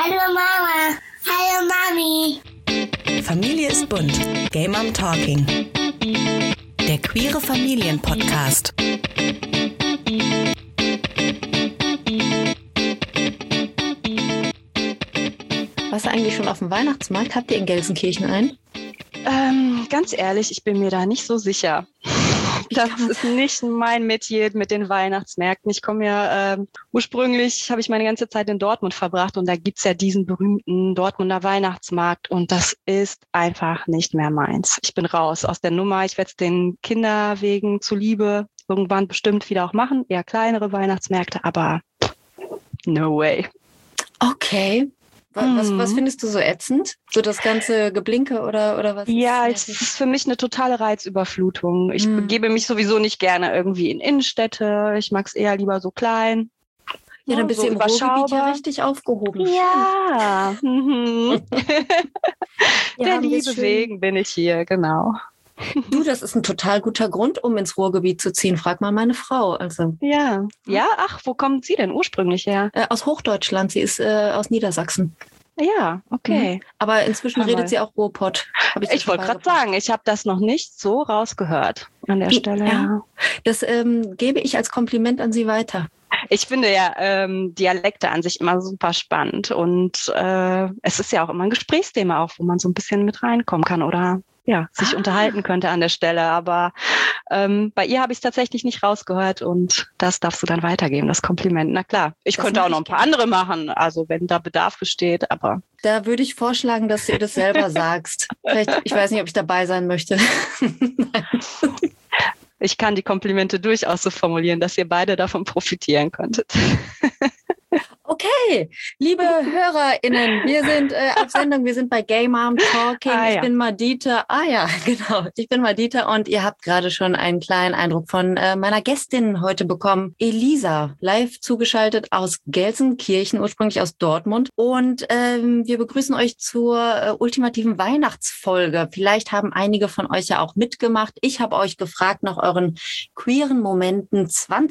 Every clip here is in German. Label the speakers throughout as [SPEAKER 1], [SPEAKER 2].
[SPEAKER 1] Hallo Mama. Hallo Mami.
[SPEAKER 2] Familie ist bunt. Gay Mom Talking. Der queere Familienpodcast.
[SPEAKER 3] Warst du eigentlich schon auf dem Weihnachtsmarkt? Habt ihr in Gelsenkirchen einen?
[SPEAKER 4] Ganz ehrlich, ich bin mir da nicht so sicher. Das ist nicht mein Metier mit den Weihnachtsmärkten. Ich komme ja, ursprünglich habe ich meine ganze Zeit in Dortmund verbracht und da gibt's ja diesen berühmten Dortmunder Weihnachtsmarkt und das ist einfach nicht mehr meins. Ich bin raus aus der Nummer. Ich werde es den Kinderwegen zuliebe irgendwann bestimmt wieder auch machen. Eher kleinere Weihnachtsmärkte, aber no way.
[SPEAKER 3] Okay. Was findest du so ätzend? So das ganze Geblinke oder was?
[SPEAKER 4] Ja, es ist für mich eine totale Reizüberflutung. Ich begebe mich sowieso nicht gerne irgendwie in Innenstädte. Ich mag es eher lieber so klein.
[SPEAKER 3] Ja, dann bist
[SPEAKER 4] so
[SPEAKER 3] du im Ruhrgebiet ja richtig aufgehoben.
[SPEAKER 4] Ja. Der
[SPEAKER 3] haben wir
[SPEAKER 4] Liebe
[SPEAKER 3] schön.
[SPEAKER 4] wegen bin ich hier, genau.
[SPEAKER 3] Du, das ist ein total guter Grund, um ins Ruhrgebiet zu ziehen. Frag mal meine Frau. Also
[SPEAKER 4] Ja, ach, wo kommt sie denn ursprünglich her?
[SPEAKER 3] aus Hochdeutschland. Sie ist aus Niedersachsen.
[SPEAKER 4] Ja, okay.
[SPEAKER 3] Aber inzwischen redet sie auch Ruhrpott.
[SPEAKER 4] Ich wollte gerade sagen, ich habe das noch nicht so rausgehört an der Stelle.
[SPEAKER 3] Ja. Das gebe ich als Kompliment an Sie weiter.
[SPEAKER 4] Ich finde ja Dialekte an sich immer super spannend und es ist ja auch immer ein Gesprächsthema auch, wo man so ein bisschen mit reinkommen kann oder ja, sich unterhalten könnte an der Stelle. Aber bei ihr habe ich es tatsächlich nicht rausgehört und das darfst du dann weitergeben, das Kompliment. Na klar, ich könnte auch noch ein paar andere machen, also wenn da Bedarf besteht, aber...
[SPEAKER 3] Da würde ich vorschlagen, dass du ihr das selber sagst. Vielleicht, ich weiß nicht, ob ich dabei sein möchte.
[SPEAKER 4] Ich kann die Komplimente durchaus so formulieren, dass ihr beide davon profitieren könntet.
[SPEAKER 3] Okay, liebe HörerInnen, wir sind auf Sendung, wir sind bei Gay Mom Talking. Ich bin Madita. Genau. Ich bin Madita und ihr habt gerade schon einen kleinen Eindruck von meiner Gästin heute bekommen. Elisa, live zugeschaltet aus Gelsenkirchen, ursprünglich aus Dortmund. Und wir begrüßen euch zur ultimativen Weihnachtsfolge. Vielleicht haben einige von euch ja auch mitgemacht. Ich habe euch gefragt nach euren queeren Momenten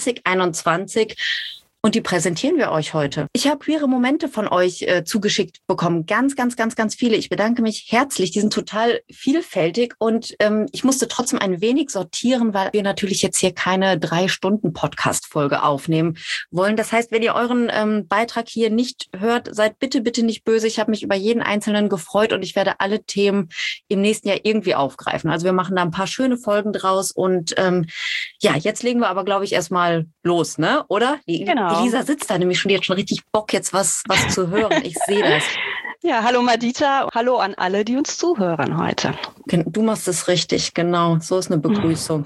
[SPEAKER 3] 2021. Und die präsentieren wir euch heute. Ich habe queere Momente von euch zugeschickt bekommen. Ganz, ganz, ganz, ganz viele. Ich bedanke mich herzlich. Die sind total vielfältig. Und ich musste trotzdem ein wenig sortieren, weil wir natürlich jetzt hier keine 3-Stunden-Podcast-Folge aufnehmen wollen. Das heißt, wenn ihr euren Beitrag hier nicht hört, seid bitte, bitte nicht böse. Ich habe mich über jeden Einzelnen gefreut und ich werde alle Themen im nächsten Jahr irgendwie aufgreifen. Also wir machen da ein paar schöne Folgen draus. Und jetzt legen wir aber, glaube ich, erstmal los, ne? Oder?
[SPEAKER 4] Genau.
[SPEAKER 3] Elisa sitzt da nämlich schon, die hat schon richtig Bock, jetzt was zu hören. Ich sehe das.
[SPEAKER 4] Ja, hallo Madita, hallo an alle, die uns zuhören heute.
[SPEAKER 3] Du machst es richtig, genau. So ist eine Begrüßung.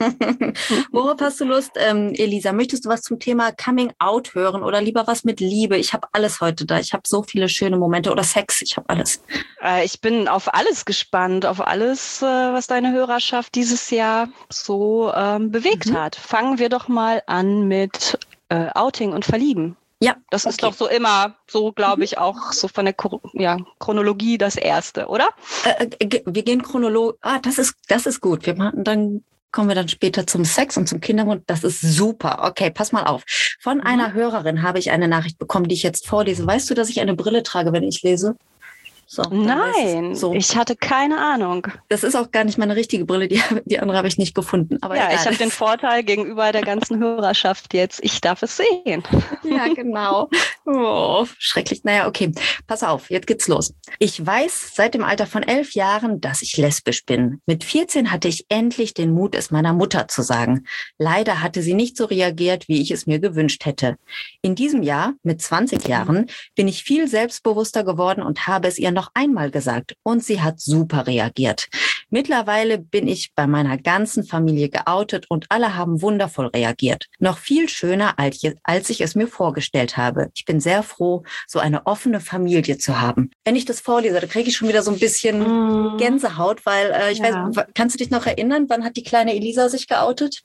[SPEAKER 3] Worauf hast du Lust, Elisa? Möchtest du was zum Thema Coming Out hören oder lieber was mit Liebe? Ich habe alles heute da. Ich habe so viele schöne Momente oder Sex. Ich habe alles.
[SPEAKER 4] Ich bin auf alles gespannt, auf alles, was deine Hörerschaft dieses Jahr so bewegt hat. Fangen wir doch mal an mit Outing und Verlieben.
[SPEAKER 3] Ja,
[SPEAKER 4] das ist doch so immer, so glaube ich auch so von der Chronologie das Erste, oder?
[SPEAKER 3] Wir gehen chronologisch. Das ist gut. Dann kommen wir dann später zum Sex und zum Kindermund. Das ist super. Okay, pass mal auf. Von einer Hörerin habe ich eine Nachricht bekommen, die ich jetzt vorlese. Weißt du, dass ich eine Brille trage, wenn ich lese? So,
[SPEAKER 4] nein, ich hatte keine Ahnung.
[SPEAKER 3] Das ist auch gar nicht meine richtige Brille, die andere habe ich nicht gefunden. Aber
[SPEAKER 4] ja,
[SPEAKER 3] egal.
[SPEAKER 4] Ich habe den Vorteil gegenüber der ganzen Hörerschaft jetzt, ich darf es sehen.
[SPEAKER 3] Ja, genau. Oh, schrecklich. Naja, okay, pass auf, jetzt geht's los. Ich weiß seit dem Alter von 11 Jahren, dass ich lesbisch bin. Mit 14 hatte ich endlich den Mut, es meiner Mutter zu sagen. Leider hatte sie nicht so reagiert, wie ich es mir gewünscht hätte. In diesem Jahr, mit 20 Jahren, bin ich viel selbstbewusster geworden und habe es ihr noch einmal gesagt und sie hat super reagiert. Mittlerweile bin ich bei meiner ganzen Familie geoutet und alle haben wundervoll reagiert. Noch viel schöner, als ich es mir vorgestellt habe. Ich bin sehr froh, so eine offene Familie zu haben. Wenn ich das vorlese, da kriege ich schon wieder so ein bisschen Gänsehaut, weil weiß, kannst du dich noch erinnern, wann hat die kleine Elisa sich geoutet?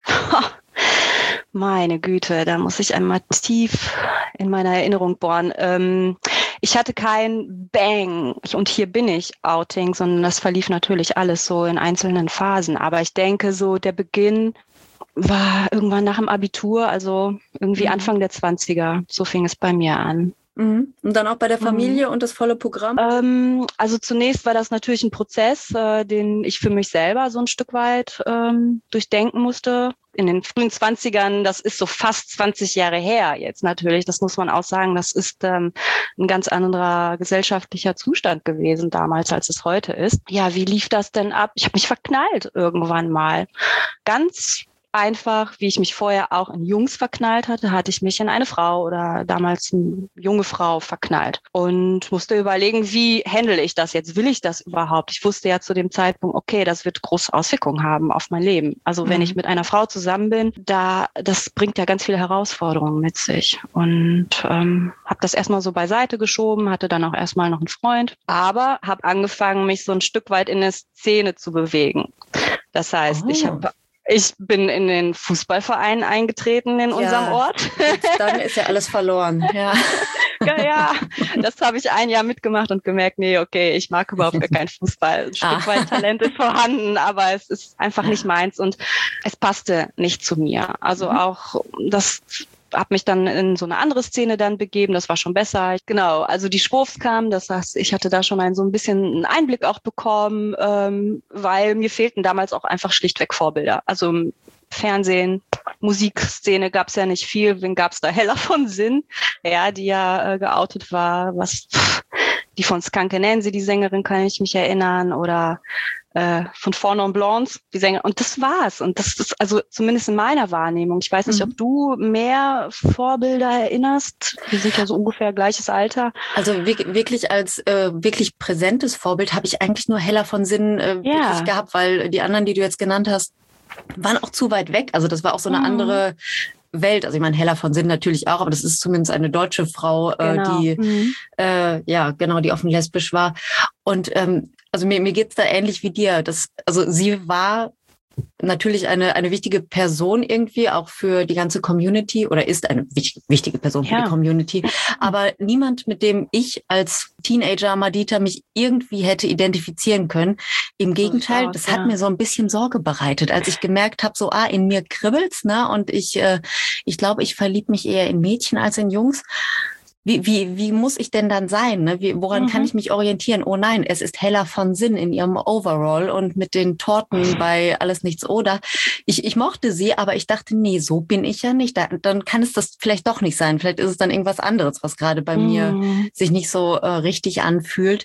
[SPEAKER 4] Meine Güte, da muss ich einmal tief in meiner Erinnerung bohren. Ich hatte kein Bang und hier bin ich Outing, sondern das verlief natürlich alles so in einzelnen Phasen. Aber ich denke so, der Beginn war irgendwann nach dem Abitur, also irgendwie Anfang der 20er. So fing es bei mir an.
[SPEAKER 3] Und dann auch bei der Familie und das volle Programm?
[SPEAKER 4] Also zunächst war das natürlich ein Prozess, den ich für mich selber so ein Stück weit durchdenken musste. In den frühen 20ern, das ist so fast 20 Jahre her jetzt natürlich, das muss man auch sagen, das ist ein ganz anderer gesellschaftlicher Zustand gewesen damals, als es heute ist. Ja, wie lief das denn ab? Ich habe mich verknallt irgendwann mal. Ganz einfach, wie ich mich vorher auch in Jungs verknallt hatte, hatte ich mich in eine Frau oder damals eine junge Frau verknallt und musste überlegen, wie handle ich das jetzt? Will ich das überhaupt? Ich wusste ja zu dem Zeitpunkt, okay, das wird große Auswirkungen haben auf mein Leben. Also wenn ich mit einer Frau zusammen bin, das bringt ja ganz viele Herausforderungen mit sich. Und habe das erstmal so beiseite geschoben, hatte dann auch erstmal noch einen Freund, aber habe angefangen, mich so ein Stück weit in der Szene zu bewegen. Das heißt, ich bin in den Fußballverein eingetreten in unserem Ort.
[SPEAKER 3] Dann ist ja alles verloren. Ja,
[SPEAKER 4] das habe ich ein Jahr mitgemacht und gemerkt, nee, okay, ich mag überhaupt gar keinen Fußball. Ein Stück weit Talent ist vorhanden, aber es ist einfach nicht meins und es passte nicht zu mir. Also auch das habe mich dann in so eine andere Szene dann begeben, das war schon besser. Genau, also die Schwurfs kamen, das heißt, ich hatte da schon so ein bisschen einen Einblick auch bekommen, weil mir fehlten damals auch einfach schlichtweg Vorbilder. Also Fernsehen, Musikszene gab es ja nicht viel, wen gab es da? Hella von Sinn, ja, die ja geoutet war, die von Skanke Nancy, die Sängerin, kann ich mich erinnern, oder von Four Non Blondes, die Sänger. Und das war's. Und das ist also zumindest in meiner Wahrnehmung. Ich weiß nicht, ob du mehr Vorbilder erinnerst. Wir sind ja so ungefähr gleiches Alter.
[SPEAKER 3] Also wirklich als wirklich präsentes Vorbild habe ich eigentlich nur Hella von Sinn wirklich gehabt, weil die anderen, die du jetzt genannt hast, waren auch zu weit weg. Also das war auch so eine andere Welt. Also ich meine, Hella von Sinn natürlich auch, aber das ist zumindest eine deutsche Frau, die die offen lesbisch war. Und also mir geht's da ähnlich wie dir. Also sie war natürlich eine wichtige Person irgendwie, auch für die ganze Community, oder ist eine wichtige Person für die Community. Aber niemand, mit dem ich als Teenager Madita mich irgendwie hätte identifizieren können. Im Gegenteil, das hat mir so ein bisschen Sorge bereitet, als ich gemerkt habe, so in mir kribbelt's, ne? Und ich glaube, ich verliebe mich eher in Mädchen als in Jungs. Wie muss ich denn dann sein? Ne? Woran kann ich mich orientieren? Oh nein, es ist Hella von Sinn in ihrem Overall und mit den Torten bei Alles Nichts Oder. Ich mochte sie, aber ich dachte, nee, so bin ich ja nicht. Dann kann es das vielleicht doch nicht sein. Vielleicht ist es dann irgendwas anderes, was gerade bei mir sich nicht so richtig anfühlt.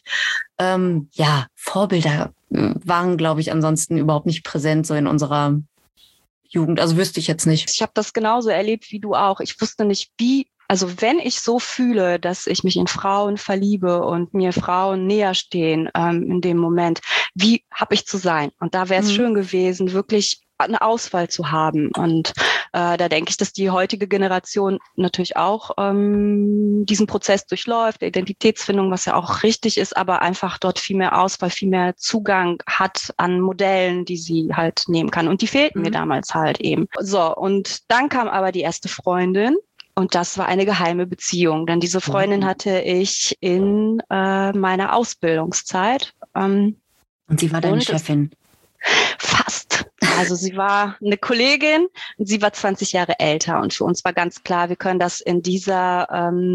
[SPEAKER 3] Vorbilder waren, glaube ich, ansonsten überhaupt nicht präsent so in unserer Jugend. Also wüsste ich jetzt nicht.
[SPEAKER 4] Ich habe das genauso erlebt wie du auch. Ich wusste nicht, also wenn ich so fühle, dass ich mich in Frauen verliebe und mir Frauen näher stehen in dem Moment, wie habe ich zu sein? Und da wäre es schön gewesen, wirklich eine Auswahl zu haben. Und da denke ich, dass die heutige Generation natürlich auch diesen Prozess durchläuft, der Identitätsfindung, was ja auch richtig ist, aber einfach dort viel mehr Auswahl, viel mehr Zugang hat an Modellen, die sie halt nehmen kann. Und die fehlten mir damals halt eben. So, und dann kam aber die erste Freundin. Und das war eine geheime Beziehung, denn diese Freundin hatte ich in meiner Ausbildungszeit.
[SPEAKER 3] Und sie war deine Chefin?
[SPEAKER 4] Fast. Also sie war eine Kollegin und sie war 20 Jahre älter. Und für uns war ganz klar, wir können das in dieser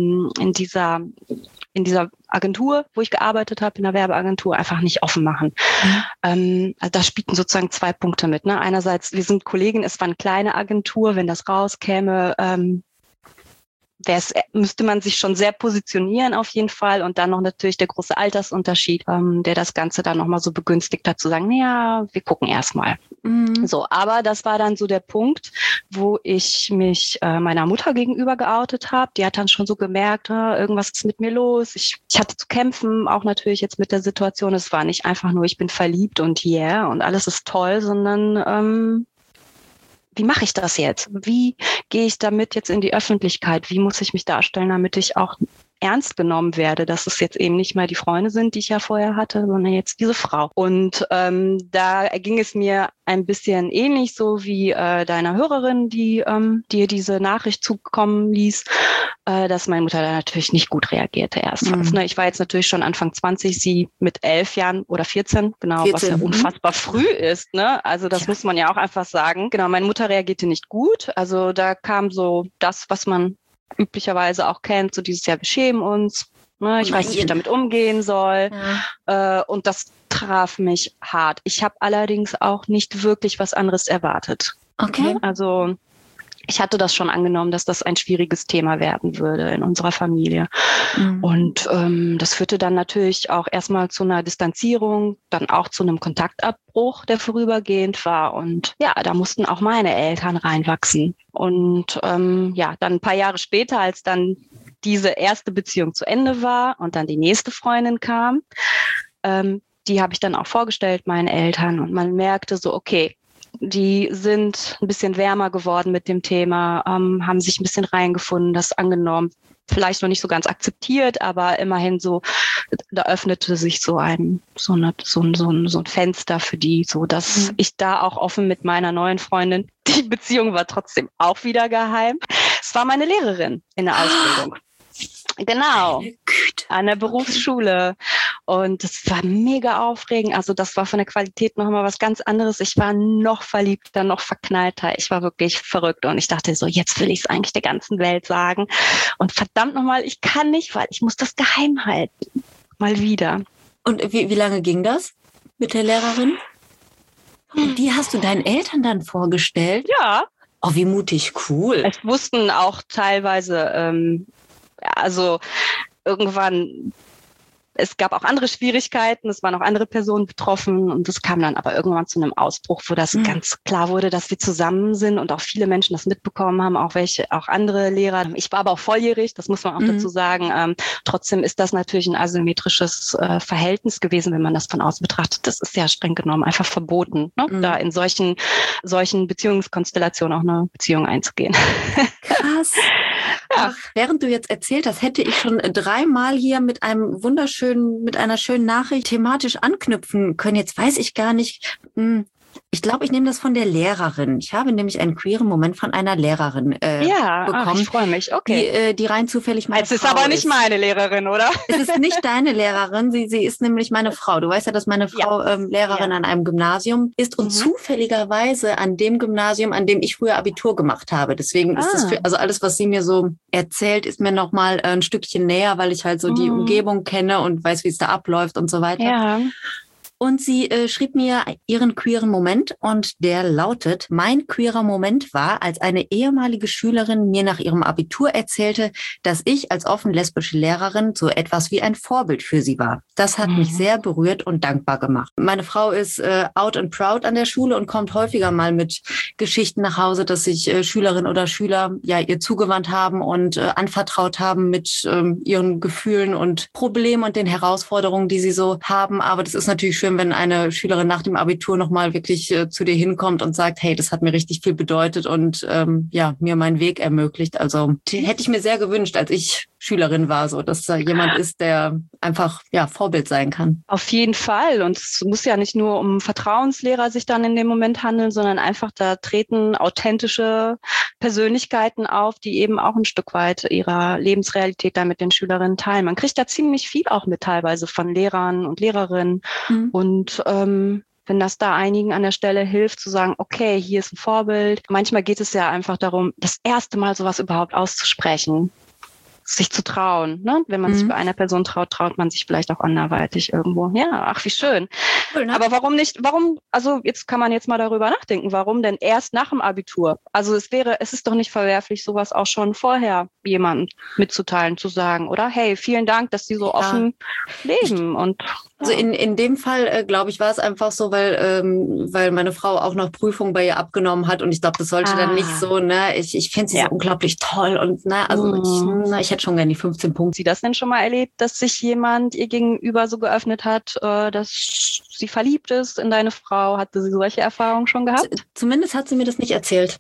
[SPEAKER 4] Agentur, wo ich gearbeitet habe, in der Werbeagentur, einfach nicht offen machen. Also da spielten sozusagen zwei Punkte mit. Ne? Einerseits, wir sind Kolleginnen, es war eine kleine Agentur, wenn das rauskäme, müsste man sich schon sehr positionieren auf jeden Fall, und dann noch natürlich der große Altersunterschied, der das Ganze dann nochmal so begünstigt hat, zu sagen, naja, wir gucken erstmal. So, aber das war dann so der Punkt, wo ich mich meiner Mutter gegenüber geoutet habe. Die hat dann schon so gemerkt, irgendwas ist mit mir los. Ich hatte zu kämpfen, auch natürlich jetzt mit der Situation. Es war nicht einfach nur, ich bin verliebt und und alles ist toll, sondern wie mache ich das jetzt? Wie gehe ich damit jetzt in die Öffentlichkeit? Wie muss ich mich darstellen, damit ich auch ernst genommen werde, dass es jetzt eben nicht mehr die Freunde sind, die ich ja vorher hatte, sondern jetzt diese Frau. Und da ging es mir ein bisschen ähnlich, so wie deiner Hörerin, die dir diese Nachricht zukommen ließ, dass meine Mutter da natürlich nicht gut reagierte erstmals. Ich war jetzt natürlich schon Anfang 20, sie mit 11 Jahren oder 14, genau, 14, was ja unfassbar früh ist. Ne? Also das muss man ja auch einfach sagen. Genau, meine Mutter reagierte nicht gut. Also da kam so das, was man üblicherweise auch kennt, so dieses Jahr, wir schämen uns. Ne? Ich weiß nicht, wie ich damit umgehen soll. Ja. Und das traf mich hart. Ich habe allerdings auch nicht wirklich was anderes erwartet.
[SPEAKER 3] Okay.
[SPEAKER 4] Also ich hatte das schon angenommen, dass das ein schwieriges Thema werden würde in unserer Familie. Mhm. Und das führte dann natürlich auch erstmal zu einer Distanzierung, dann auch zu einem Kontaktabbruch, der vorübergehend war. Und ja, da mussten auch meine Eltern reinwachsen. Und dann ein paar Jahre später, als dann diese erste Beziehung zu Ende war und dann die nächste Freundin kam, die habe ich dann auch vorgestellt, meinen Eltern. Und man merkte so, okay, die sind ein bisschen wärmer geworden mit dem Thema, haben sich ein bisschen reingefunden, das angenommen, vielleicht noch nicht so ganz akzeptiert, aber immerhin so, da öffnete sich so ein Fenster für die, so dass ich da auch offen mit meiner neuen Freundin, die Beziehung war trotzdem auch wieder geheim. Es war meine Lehrerin in der Ausbildung. Genau, an der Berufsschule. Und das war mega aufregend. Also das war von der Qualität noch mal was ganz anderes. Ich war noch verliebter, noch verknallter. Ich war wirklich verrückt und ich dachte so, jetzt will ich es eigentlich der ganzen Welt sagen. Und verdammt nochmal, ich kann nicht, weil ich muss das geheim halten. Mal wieder.
[SPEAKER 3] Und wie lange ging das mit der Lehrerin? Und die hast du deinen Eltern dann vorgestellt?
[SPEAKER 4] Ja.
[SPEAKER 3] Oh, wie mutig, cool.
[SPEAKER 4] Es wussten auch teilweise, also irgendwann, es gab auch andere Schwierigkeiten, es waren auch andere Personen betroffen und es kam dann aber irgendwann zu einem Ausbruch, wo das ganz klar wurde, dass wir zusammen sind und auch viele Menschen das mitbekommen haben, auch andere Lehrer. Ich war aber auch volljährig, das muss man auch dazu sagen. Trotzdem ist das natürlich ein asymmetrisches Verhältnis gewesen, wenn man das von außen betrachtet. Das ist ja streng genommen einfach verboten, ne? Da in solchen Beziehungskonstellationen auch eine Beziehung einzugehen.
[SPEAKER 3] Krass. Ach, während du jetzt erzählt hast, hätte ich schon 3-mal hier mit einer schönen Nachricht thematisch anknüpfen können. Jetzt weiß ich gar nicht. Ich glaube, ich nehme das von der Lehrerin. Ich habe nämlich einen queeren Moment von einer Lehrerin bekommen.
[SPEAKER 4] Ich freue mich. Okay.
[SPEAKER 3] Die rein zufällig meine Frau ist.
[SPEAKER 4] Es ist aber nicht meine Lehrerin, oder?
[SPEAKER 3] Es ist nicht deine Lehrerin. Sie ist nämlich meine Frau. Du weißt ja, dass meine Frau Lehrerin an einem Gymnasium ist und zufälligerweise an dem Gymnasium, an dem ich früher Abitur gemacht habe. Deswegen ist das also alles, was sie mir so erzählt, ist mir noch mal ein Stückchen näher, weil ich halt so die Umgebung kenne und weiß, wie es da abläuft und so weiter.
[SPEAKER 4] Ja.
[SPEAKER 3] Und sie schrieb mir ihren queeren Moment und der lautet: Mein queerer Moment war, als eine ehemalige Schülerin mir nach ihrem Abitur erzählte, dass ich als offen lesbische Lehrerin so etwas wie ein Vorbild für sie war. Das hat mich sehr berührt und dankbar gemacht. Meine Frau ist out and proud an der Schule und kommt häufiger mal mit Geschichten nach Hause, dass sich Schülerinnen oder Schüler ihr zugewandt haben und anvertraut haben mit ihren Gefühlen und Problemen und den Herausforderungen, die sie so haben. Aber das ist natürlich schön, wenn eine Schülerin nach dem Abitur nochmal wirklich zu dir hinkommt und sagt, hey, das hat mir richtig viel bedeutet und mir meinen Weg ermöglicht. Also hätte ich mir sehr gewünscht, als ich Schülerin war, so dass da jemand ist, der einfach Vorbild sein kann.
[SPEAKER 4] Auf jeden Fall. Und es muss ja nicht nur um Vertrauenslehrer sich dann in dem Moment handeln, sondern einfach da treten authentische Persönlichkeiten auf, die eben auch ein Stück weit ihrer Lebensrealität dann mit den Schülerinnen teilen. Man kriegt da ziemlich viel auch mit teilweise von Lehrern und Lehrerinnen. Und wenn das da einigen an der Stelle hilft, zu sagen, okay, hier ist ein Vorbild. Manchmal geht es ja einfach darum, das erste Mal sowas überhaupt auszusprechen, sich zu trauen. Ne? Wenn man sich bei einer Person traut, traut man sich vielleicht auch anderweitig irgendwo. Ja, ach, wie schön. Cool, ne? Aber warum nicht, also jetzt kann man jetzt mal darüber nachdenken, warum denn erst nach dem Abitur? Also es ist doch nicht verwerflich, sowas auch schon vorher jemandem mitzuteilen, zu sagen, oder? Hey, vielen Dank, dass Sie so offen leben und
[SPEAKER 3] also in dem Fall, glaube ich, war es einfach so, weil meine Frau auch noch Prüfungen bei ihr abgenommen hat und ich glaube, das sollte dann nicht so, ne? Ich finde sie so unglaublich toll und ich hätte schon gerne die 15 Punkte.
[SPEAKER 4] Sie das denn schon mal erlebt, dass sich jemand ihr gegenüber so geöffnet hat, dass sie verliebt ist in deine Frau? Hatte sie solche Erfahrungen schon gehabt?
[SPEAKER 3] Zumindest hat sie mir das nicht erzählt.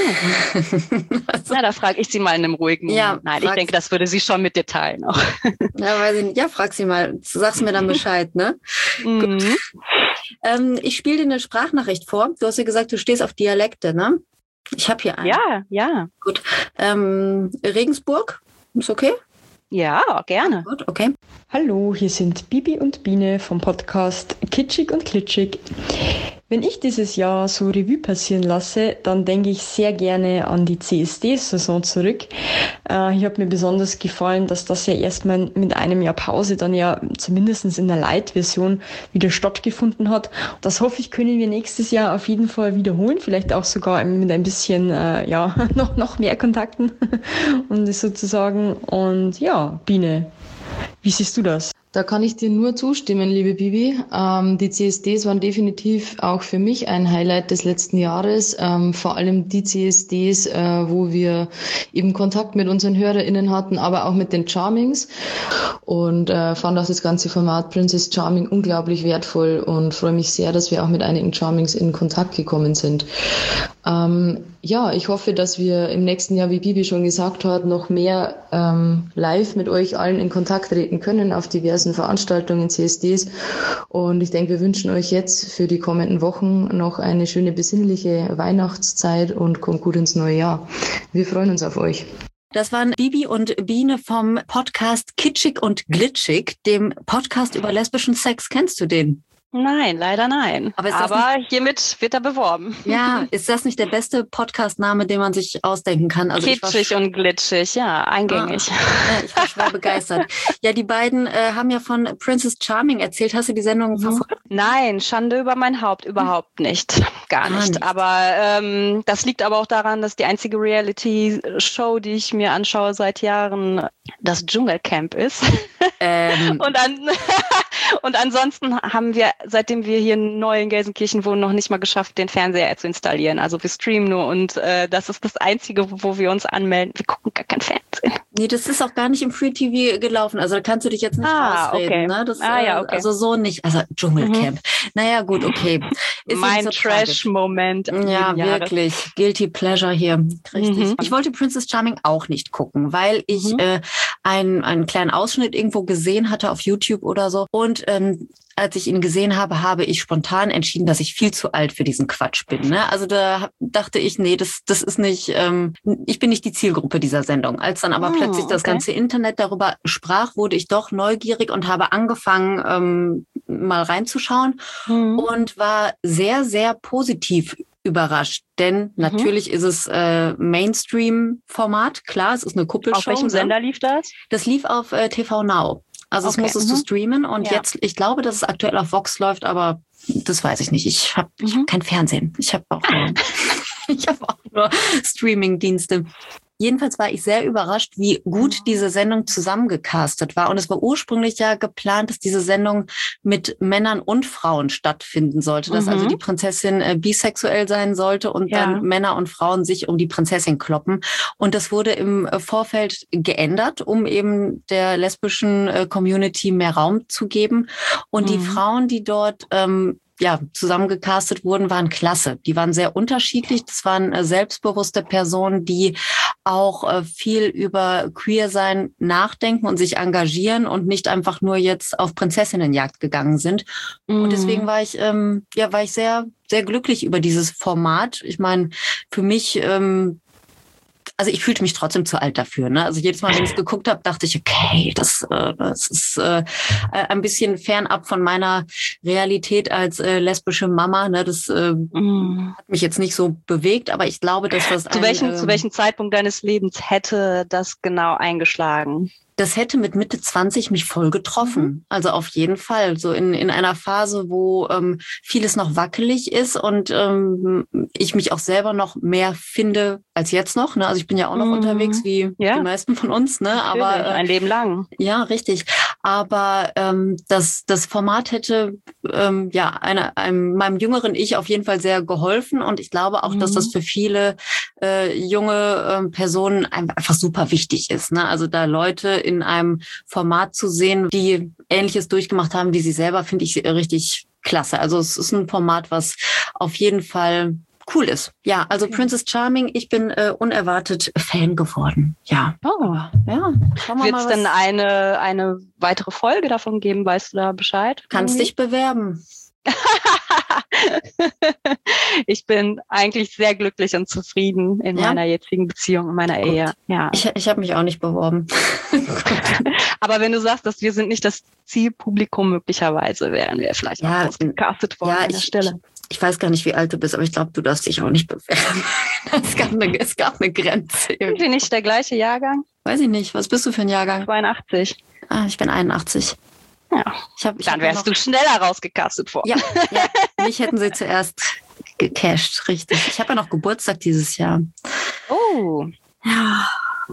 [SPEAKER 4] Da frage ich sie mal in einem ruhigen Moment. Nein, ich denke, das würde sie schon mit dir teilen auch.
[SPEAKER 3] Frag sie mal. Du sagst mir dann Bescheid, ne? Gut. Ich spiele dir eine Sprachnachricht vor. Du hast ja gesagt, du stehst auf Dialekte, ne? Ich habe hier eine.
[SPEAKER 4] Ja.
[SPEAKER 3] Gut. Regensburg, ist okay?
[SPEAKER 4] Ja, gerne.
[SPEAKER 3] Gut, okay.
[SPEAKER 5] Hallo, hier sind Bibi und Biene vom Podcast Kitschig und Klitschig. Wenn ich dieses Jahr so Revue passieren lasse, dann denke ich sehr gerne an die CSD-Saison zurück. Hier hat mir besonders gefallen, dass das ja erstmal mit einem Jahr Pause dann ja zumindest in der Light-Version wieder stattgefunden hat. Das hoffe ich, können wir nächstes Jahr auf jeden Fall wiederholen, vielleicht auch sogar mit ein bisschen noch mehr Kontakten und sozusagen. Und ja, Biene, wie siehst du das?
[SPEAKER 6] Da kann ich dir nur zustimmen, liebe Bibi. Die CSDs waren definitiv auch für mich ein Highlight des letzten Jahres. Vor allem die CSDs, wo wir eben Kontakt mit unseren HörerInnen hatten, aber auch mit den Charmings. Und fand auch das ganze Format Princess Charming unglaublich wertvoll und freue mich sehr, dass wir auch mit einigen Charmings in Kontakt gekommen sind. Ich hoffe, dass wir im nächsten Jahr, wie Bibi schon gesagt hat, noch mehr live mit euch allen in Kontakt treten können auf diversen Veranstaltungen, CSDs. Und ich denke, wir wünschen euch jetzt für die kommenden Wochen noch eine schöne besinnliche Weihnachtszeit und kommt gut ins neue Jahr. Wir freuen uns auf euch.
[SPEAKER 3] Das waren Bibi und Biene vom Podcast Kitschig und Glitschig, dem Podcast über lesbischen Sex. Kennst du den?
[SPEAKER 4] Nein, leider nein. Aber hiermit wird er beworben.
[SPEAKER 3] Ja, ist das nicht der beste Podcast-Name, den man sich ausdenken kann? Also
[SPEAKER 4] Kitschig und glitschig, ja, eingängig.
[SPEAKER 3] Ich war schwer begeistert. Ja, die beiden haben ja von Princess Charming erzählt. Hast du die Sendung verfolgt?
[SPEAKER 4] Nein, Schande über mein Haupt, überhaupt nicht. Gar nicht. Aber das liegt aber auch daran, dass die einzige Reality-Show, die ich mir anschaue seit Jahren, das Dschungelcamp ist. Und ansonsten haben wir, seitdem wir hier neu in Gelsenkirchen wohnen, noch nicht mal geschafft, den Fernseher zu installieren. Also wir streamen nur und das ist das Einzige, wo wir uns anmelden. Wir gucken gar kein Fernsehen.
[SPEAKER 3] Nee, das ist auch gar nicht im Free TV gelaufen. Also da kannst du dich jetzt nicht rausreden.
[SPEAKER 4] Okay.
[SPEAKER 3] Ne? Das,
[SPEAKER 4] okay.
[SPEAKER 3] Also so nicht. Also Dschungelcamp. Naja, gut, okay. Ist
[SPEAKER 4] mein
[SPEAKER 3] so
[SPEAKER 4] Trash-Moment.
[SPEAKER 3] Ja, wirklich. Guilty Pleasure hier. Richtig. Ich wollte Princess Charming auch nicht gucken, weil ich einen kleinen Ausschnitt irgendwo gesehen hatte auf YouTube oder so. Und als ich ihn gesehen habe, habe ich spontan entschieden, dass ich viel zu alt für diesen Quatsch bin. Ne? Also da dachte ich, nee, das ist nicht, ich bin nicht die Zielgruppe dieser Sendung. Als dann aber plötzlich das ganze Internet darüber sprach, wurde ich doch neugierig und habe angefangen, mal reinzuschauen und war sehr, sehr positiv überrascht, denn natürlich ist es Mainstream-Format, klar, es ist eine Kuppelshow.
[SPEAKER 4] Auf welchem Sender lief das?
[SPEAKER 3] Das lief auf TV Now. Also es musstest du streamen und jetzt, ich glaube, dass es aktuell auf Vox läuft, aber das weiß ich nicht. Ich hab kein Fernsehen. Ich habe auch nur Streaming-Dienste. Jedenfalls war ich sehr überrascht, wie gut diese Sendung zusammengecastet war. Und es war ursprünglich ja geplant, dass diese Sendung mit Männern und Frauen stattfinden sollte. Dass also die Prinzessin bisexuell sein sollte und dann Männer und Frauen sich um die Prinzessin kloppen. Und das wurde im Vorfeld geändert, um eben der lesbischen Community mehr Raum zu geben. Und die Frauen, die dort zusammengecastet wurden, waren klasse. Die waren sehr unterschiedlich. Das waren selbstbewusste Personen, die auch viel über Queer-Sein nachdenken und sich engagieren und nicht einfach nur jetzt auf Prinzessinnenjagd gegangen sind. Und deswegen war ich sehr, sehr glücklich über dieses Format. Ich meine, für mich also ich fühlte mich trotzdem zu alt dafür. Ne? Also jedes Mal, wenn ich es geguckt habe, dachte ich, okay, das ist ein bisschen fernab von meiner Realität als lesbische Mama. Ne? Das hat mich jetzt nicht so bewegt, aber ich glaube, dass das
[SPEAKER 4] zu welchem Zeitpunkt deines Lebens hätte das genau eingeschlagen?
[SPEAKER 3] Das hätte mit Mitte 20 mich voll getroffen. Also auf jeden Fall. So in einer Phase, wo vieles noch wackelig ist und ich mich auch selber noch mehr finde als jetzt noch. Ne? Also ich bin ja auch noch unterwegs, wie die meisten von uns. Ne? Aber
[SPEAKER 4] ein Leben lang.
[SPEAKER 3] Ja, richtig. Aber das Format hätte meinem jüngeren Ich auf jeden Fall sehr geholfen. Und ich glaube auch, dass das für viele junge Personen einfach super wichtig ist. Ne? Also da Leute in einem Format zu sehen, die Ähnliches durchgemacht haben wie sie selber, finde ich richtig klasse. Also es ist ein Format, was auf jeden Fall cool ist. Ja, also Princess Charming, ich bin unerwartet Fan geworden. Ja.
[SPEAKER 4] Oh.
[SPEAKER 3] Ja.
[SPEAKER 4] Wird es denn eine weitere Folge davon geben? Weißt du da Bescheid?
[SPEAKER 3] Kannst dich bewerben.
[SPEAKER 4] Ich bin eigentlich sehr glücklich und zufrieden in meiner jetzigen Beziehung, in meiner Ehe. Ja.
[SPEAKER 3] Ich habe mich auch nicht beworben.
[SPEAKER 4] Aber wenn du sagst, dass wir sind nicht das Zielpublikum, möglicherweise wären wir vielleicht auch ausgecastet worden an der Stelle.
[SPEAKER 3] Ich weiß gar nicht, wie alt du bist, aber ich glaube, du darfst dich auch nicht bewerben. Es gab eine Grenze.
[SPEAKER 4] Sind wir nicht der gleiche Jahrgang?
[SPEAKER 3] Weiß ich nicht. Was bist du für ein Jahrgang?
[SPEAKER 4] 82.
[SPEAKER 3] Ich bin 81.
[SPEAKER 4] Ja. Dann wärst du schneller rausgecastet vor.
[SPEAKER 3] Ja, mich hätten sie zuerst gecasht, richtig. Ich habe ja noch Geburtstag dieses Jahr.
[SPEAKER 4] Oh.
[SPEAKER 3] Ja.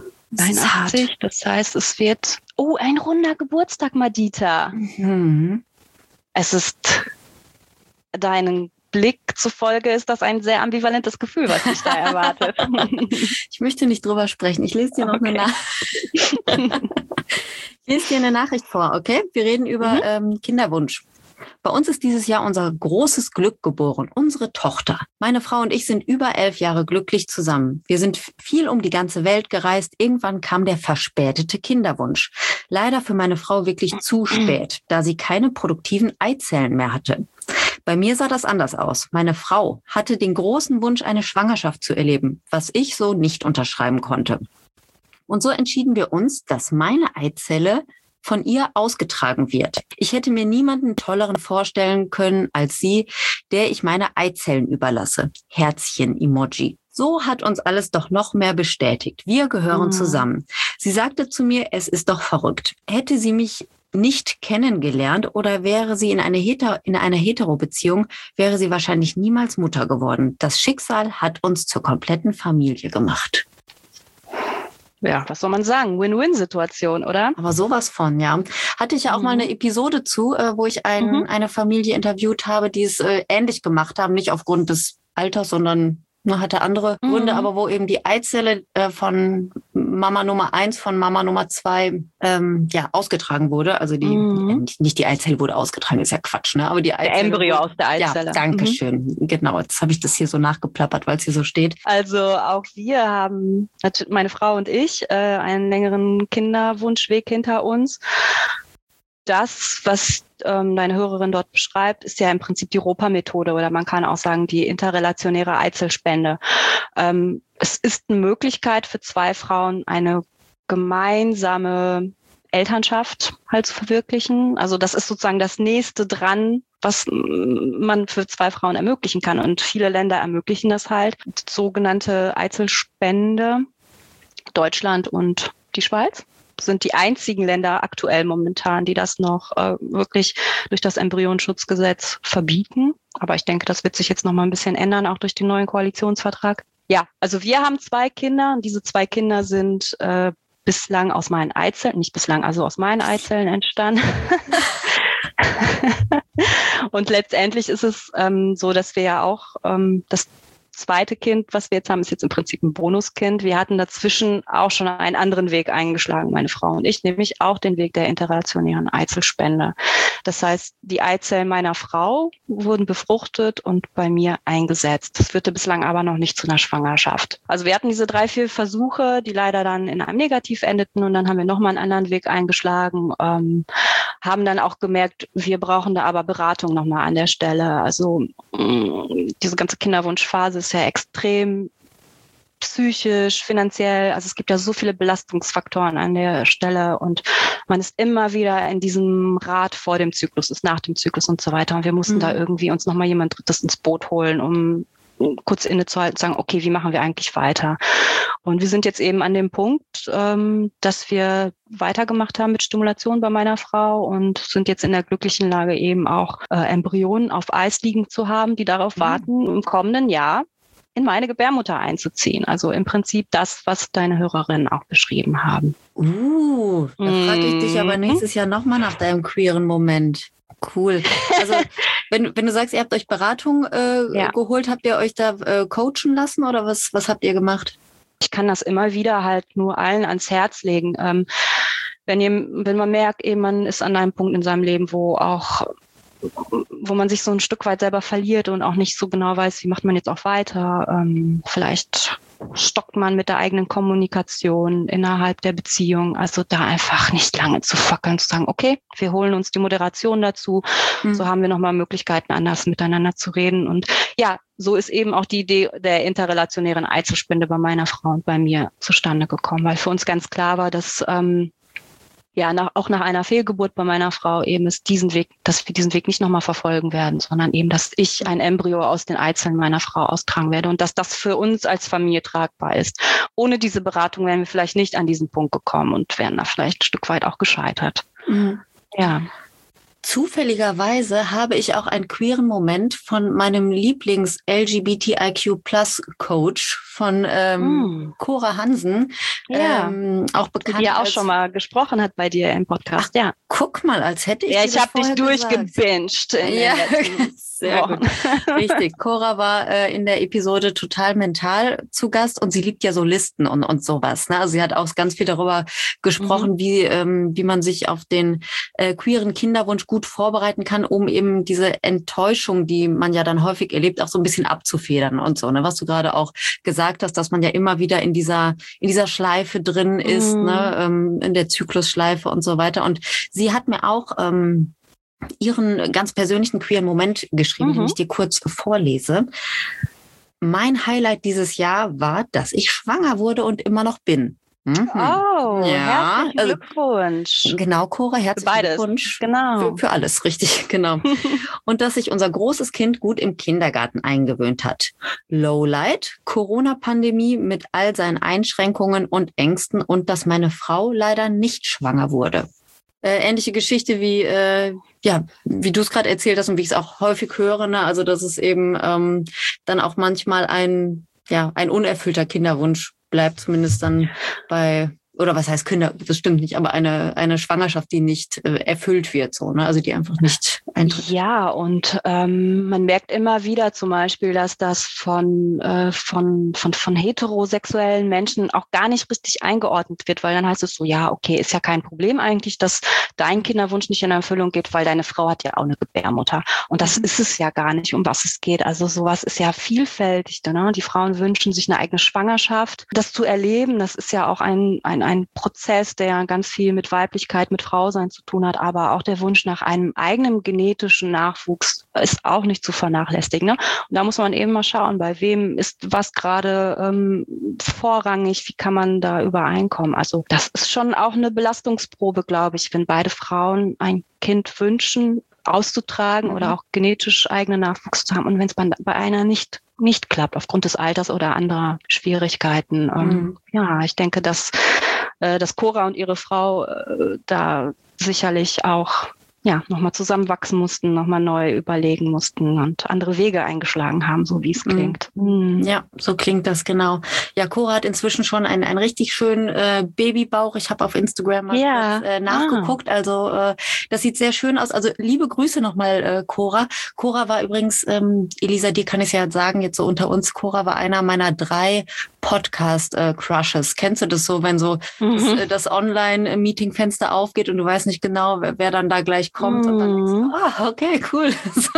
[SPEAKER 4] 81, das heißt, es wird ein runder Geburtstag, Madita.
[SPEAKER 3] Mhm.
[SPEAKER 4] Es ist deinen Blick zufolge ist das ein sehr ambivalentes Gefühl, was dich da erwartet.
[SPEAKER 3] Ich möchte nicht drüber sprechen. Ich lese dir noch eine Nachricht. Ich lese dir eine Nachricht vor, okay? Wir reden über Kinderwunsch. Bei uns ist dieses Jahr unser großes Glück geboren, unsere Tochter. Meine Frau und ich sind über 11 Jahre glücklich zusammen. Wir sind viel um die ganze Welt gereist. Irgendwann kam der verspätete Kinderwunsch. Leider für meine Frau wirklich zu spät, da sie keine produktiven Eizellen mehr hatte. Bei mir sah das anders aus. Meine Frau hatte den großen Wunsch, eine Schwangerschaft zu erleben, was ich so nicht unterschreiben konnte. Und so entschieden wir uns, dass meine Eizelle von ihr ausgetragen wird. Ich hätte mir niemanden tolleren vorstellen können als sie, der ich meine Eizellen überlasse. Herzchen-Emoji. So hat uns alles doch noch mehr bestätigt. Wir gehören zusammen. Sie sagte zu mir, es ist doch verrückt. Hätte sie mich nicht kennengelernt oder wäre sie in einer Hetero-Beziehung, wäre sie wahrscheinlich niemals Mutter geworden. Das Schicksal hat uns zur kompletten Familie gemacht.
[SPEAKER 4] Ja, was soll man sagen? Win-Win-Situation, oder?
[SPEAKER 3] Aber sowas von, ja. Hatte ich ja auch mal eine Episode zu, wo ich eine Familie interviewt habe, die es ähnlich gemacht haben, nicht aufgrund des Alters, sondern hatte andere Gründe, aber wo eben die Eizelle von Mama Nummer 1 von Mama Nummer 2 ausgetragen wurde. Also nicht die Eizelle wurde ausgetragen, ist ja Quatsch, ne? Aber die Eizelle,
[SPEAKER 4] der Embryo aus der Eizelle.
[SPEAKER 3] Ja, danke schön. Genau, jetzt habe ich das hier so nachgeplappert, weil es hier so steht.
[SPEAKER 4] Also auch wir haben, meine Frau und ich, einen längeren Kinderwunschweg hinter uns. Das, was deine Hörerin dort beschreibt, ist ja im Prinzip die ROPA-Methode oder man kann auch sagen die interrelationäre Eizellspende. Es ist eine Möglichkeit für zwei Frauen, eine gemeinsame Elternschaft halt zu verwirklichen. Also das ist sozusagen das Nächste dran, was man für zwei Frauen ermöglichen kann. Und viele Länder ermöglichen das halt. Die sogenannte Eizellspende, Deutschland und die Schweiz sind die einzigen Länder aktuell momentan, die das noch wirklich durch das Embryonschutzgesetz verbieten. Aber ich denke, das wird sich jetzt noch mal ein bisschen ändern, auch durch den neuen Koalitionsvertrag. Ja, also wir haben 2 Kinder und diese 2 Kinder sind bislang aus meinen Eizellen, nicht bislang, also aus meinen Eizellen entstanden. Und letztendlich ist es so, dass wir ja auch das zweite Kind, was wir jetzt haben, ist jetzt im Prinzip ein Bonuskind. Wir hatten dazwischen auch schon einen anderen Weg eingeschlagen, meine Frau und ich, nämlich auch den Weg der interrelationären Eizellspende. Das heißt, die Eizellen meiner Frau wurden befruchtet und bei mir eingesetzt. Das führte bislang aber noch nicht zu einer Schwangerschaft. Also wir hatten diese 3, 4 Versuche, die leider dann in einem Negativ endeten und dann haben wir nochmal einen anderen Weg eingeschlagen, haben dann auch gemerkt, wir brauchen da aber Beratung nochmal an der Stelle. Also diese ganze Kinderwunschphase ist ja extrem psychisch, finanziell, also es gibt ja so viele Belastungsfaktoren an der Stelle und man ist immer wieder in diesem Rad vor dem Zyklus, ist nach dem Zyklus und so weiter und wir mussten da irgendwie uns nochmal jemand Drittes ins Boot holen, um kurz innezuhalten und sagen, okay, wie machen wir eigentlich weiter? Und wir sind jetzt eben an dem Punkt, dass wir weitergemacht haben mit Stimulation bei meiner Frau und sind jetzt in der glücklichen Lage eben auch Embryonen auf Eis liegen zu haben, die darauf warten, im kommenden Jahr in meine Gebärmutter einzuziehen. Also im Prinzip das, was deine Hörerinnen auch beschrieben haben.
[SPEAKER 3] Da frage ich dich aber nächstes Jahr nochmal nach deinem queeren Moment. Cool. Also wenn du sagst, ihr habt euch Beratung geholt, habt ihr euch da coachen lassen oder was habt ihr gemacht?
[SPEAKER 4] Ich kann das immer wieder halt nur allen ans Herz legen. Wenn man merkt, eben man ist an einem Punkt in seinem Leben, wo man sich so ein Stück weit selber verliert und auch nicht so genau weiß, wie macht man jetzt auch weiter. Vielleicht stockt man mit der eigenen Kommunikation innerhalb der Beziehung. Also da einfach nicht lange zu fackeln, zu sagen, okay, wir holen uns die Moderation dazu. So haben wir nochmal Möglichkeiten, anders miteinander zu reden. Und ja, so ist eben auch die Idee der interrelationären Eizellspende bei meiner Frau und bei mir zustande gekommen, weil für uns ganz klar war, dass auch nach einer Fehlgeburt bei meiner Frau eben ist dass wir diesen Weg nicht nochmal verfolgen werden, sondern eben, dass ich ein Embryo aus den Eizellen meiner Frau austragen werde und dass das für uns als Familie tragbar ist. Ohne diese Beratung wären wir vielleicht nicht an diesen Punkt gekommen und wären da vielleicht ein Stück weit auch gescheitert.
[SPEAKER 3] Mhm.
[SPEAKER 4] Ja.
[SPEAKER 3] Zufälligerweise habe ich auch einen queeren Moment von meinem Lieblings-LGBTIQ+-Coach von Cora Hansen, auch bekannt.
[SPEAKER 4] Die ja auch schon mal gesprochen hat bei dir im Podcast.
[SPEAKER 3] Ach, ja. Guck mal, als hätte ich
[SPEAKER 4] Ja, ich habe dich durchgebinged.
[SPEAKER 3] Ja, sehr gut. Richtig. Cora war in der Episode Total Mental zu Gast und sie liebt ja so Listen und sowas. Ne? Also sie hat auch ganz viel darüber gesprochen, wie man sich auf den queeren Kinderwunsch gut vorbereiten kann, um eben diese Enttäuschung, die man ja dann häufig erlebt, auch so ein bisschen abzufedern und so. Ne? Was du gerade auch gesagt hast, dass man ja immer wieder in dieser Schleife drin ist, ne? In der Zyklusschleife und so weiter. Und sie hat mir auch ihren ganz persönlichen queeren Moment geschrieben, den ich dir kurz vorlese. Mein Highlight dieses Jahr war, dass ich schwanger wurde und immer noch bin.
[SPEAKER 4] Oh, ja, herzlichen Glückwunsch.
[SPEAKER 3] Genau, Cora, herzlichen Glückwunsch.
[SPEAKER 4] Genau.
[SPEAKER 3] Für alles, richtig, genau. Und dass sich unser großes Kind gut im Kindergarten eingewöhnt hat. Lowlight, Corona-Pandemie mit all seinen Einschränkungen und Ängsten und dass meine Frau leider nicht schwanger wurde. Ähnliche Geschichte wie du es gerade erzählt hast und wie ich es auch häufig höre, ne? Also dass es eben dann auch manchmal ein unerfüllter Kinderwunsch bleibt, zumindest dann oder was heißt Kinder, das stimmt nicht, aber eine Schwangerschaft, die nicht erfüllt wird, so, ne? Also die einfach nicht eintritt.
[SPEAKER 4] Ja, und man merkt immer wieder zum Beispiel, dass das von heterosexuellen Menschen auch gar nicht richtig eingeordnet wird, weil dann heißt es so, ja, okay, ist ja kein Problem eigentlich, dass dein Kinderwunsch nicht in Erfüllung geht, weil deine Frau hat ja auch eine Gebärmutter. Und das ist es ja gar nicht, um was es geht. Also sowas ist ja vielfältig, ne? Die Frauen wünschen sich eine eigene Schwangerschaft. Das zu erleben, das ist ja auch ein Prozess, der ganz viel mit Weiblichkeit, mit Frausein zu tun hat, aber auch der Wunsch nach einem eigenen genetischen Nachwuchs ist auch nicht zu vernachlässigen. Ne? Und da muss man eben mal schauen, bei wem ist was gerade vorrangig, wie kann man da übereinkommen. Also das ist schon auch eine Belastungsprobe, glaube ich, wenn beide Frauen ein Kind wünschen, auszutragen oder auch genetisch eigenen Nachwuchs zu haben. Und wenn es bei einer nicht klappt, aufgrund des Alters oder anderer Schwierigkeiten. Ja, ich denke, dass Cora und ihre Frau da sicherlich auch nochmal zusammenwachsen mussten, nochmal neu überlegen mussten und andere Wege eingeschlagen haben, so wie es klingt.
[SPEAKER 3] Ja, so klingt das, genau. Ja, Cora hat inzwischen schon einen richtig schönen Babybauch. Ich habe auf Instagram mal kurz nachgeguckt. Also das sieht sehr schön aus. Also liebe Grüße nochmal, Cora. Cora war übrigens, Elisa, dir kann ich ja sagen, jetzt so unter uns, Cora war einer meiner 3 Podcast-Crushes. Kennst du das so, wenn so das Online-Meeting-Fenster aufgeht und du weißt nicht genau, wer dann da gleich kommt und dann denkst du, okay, cool.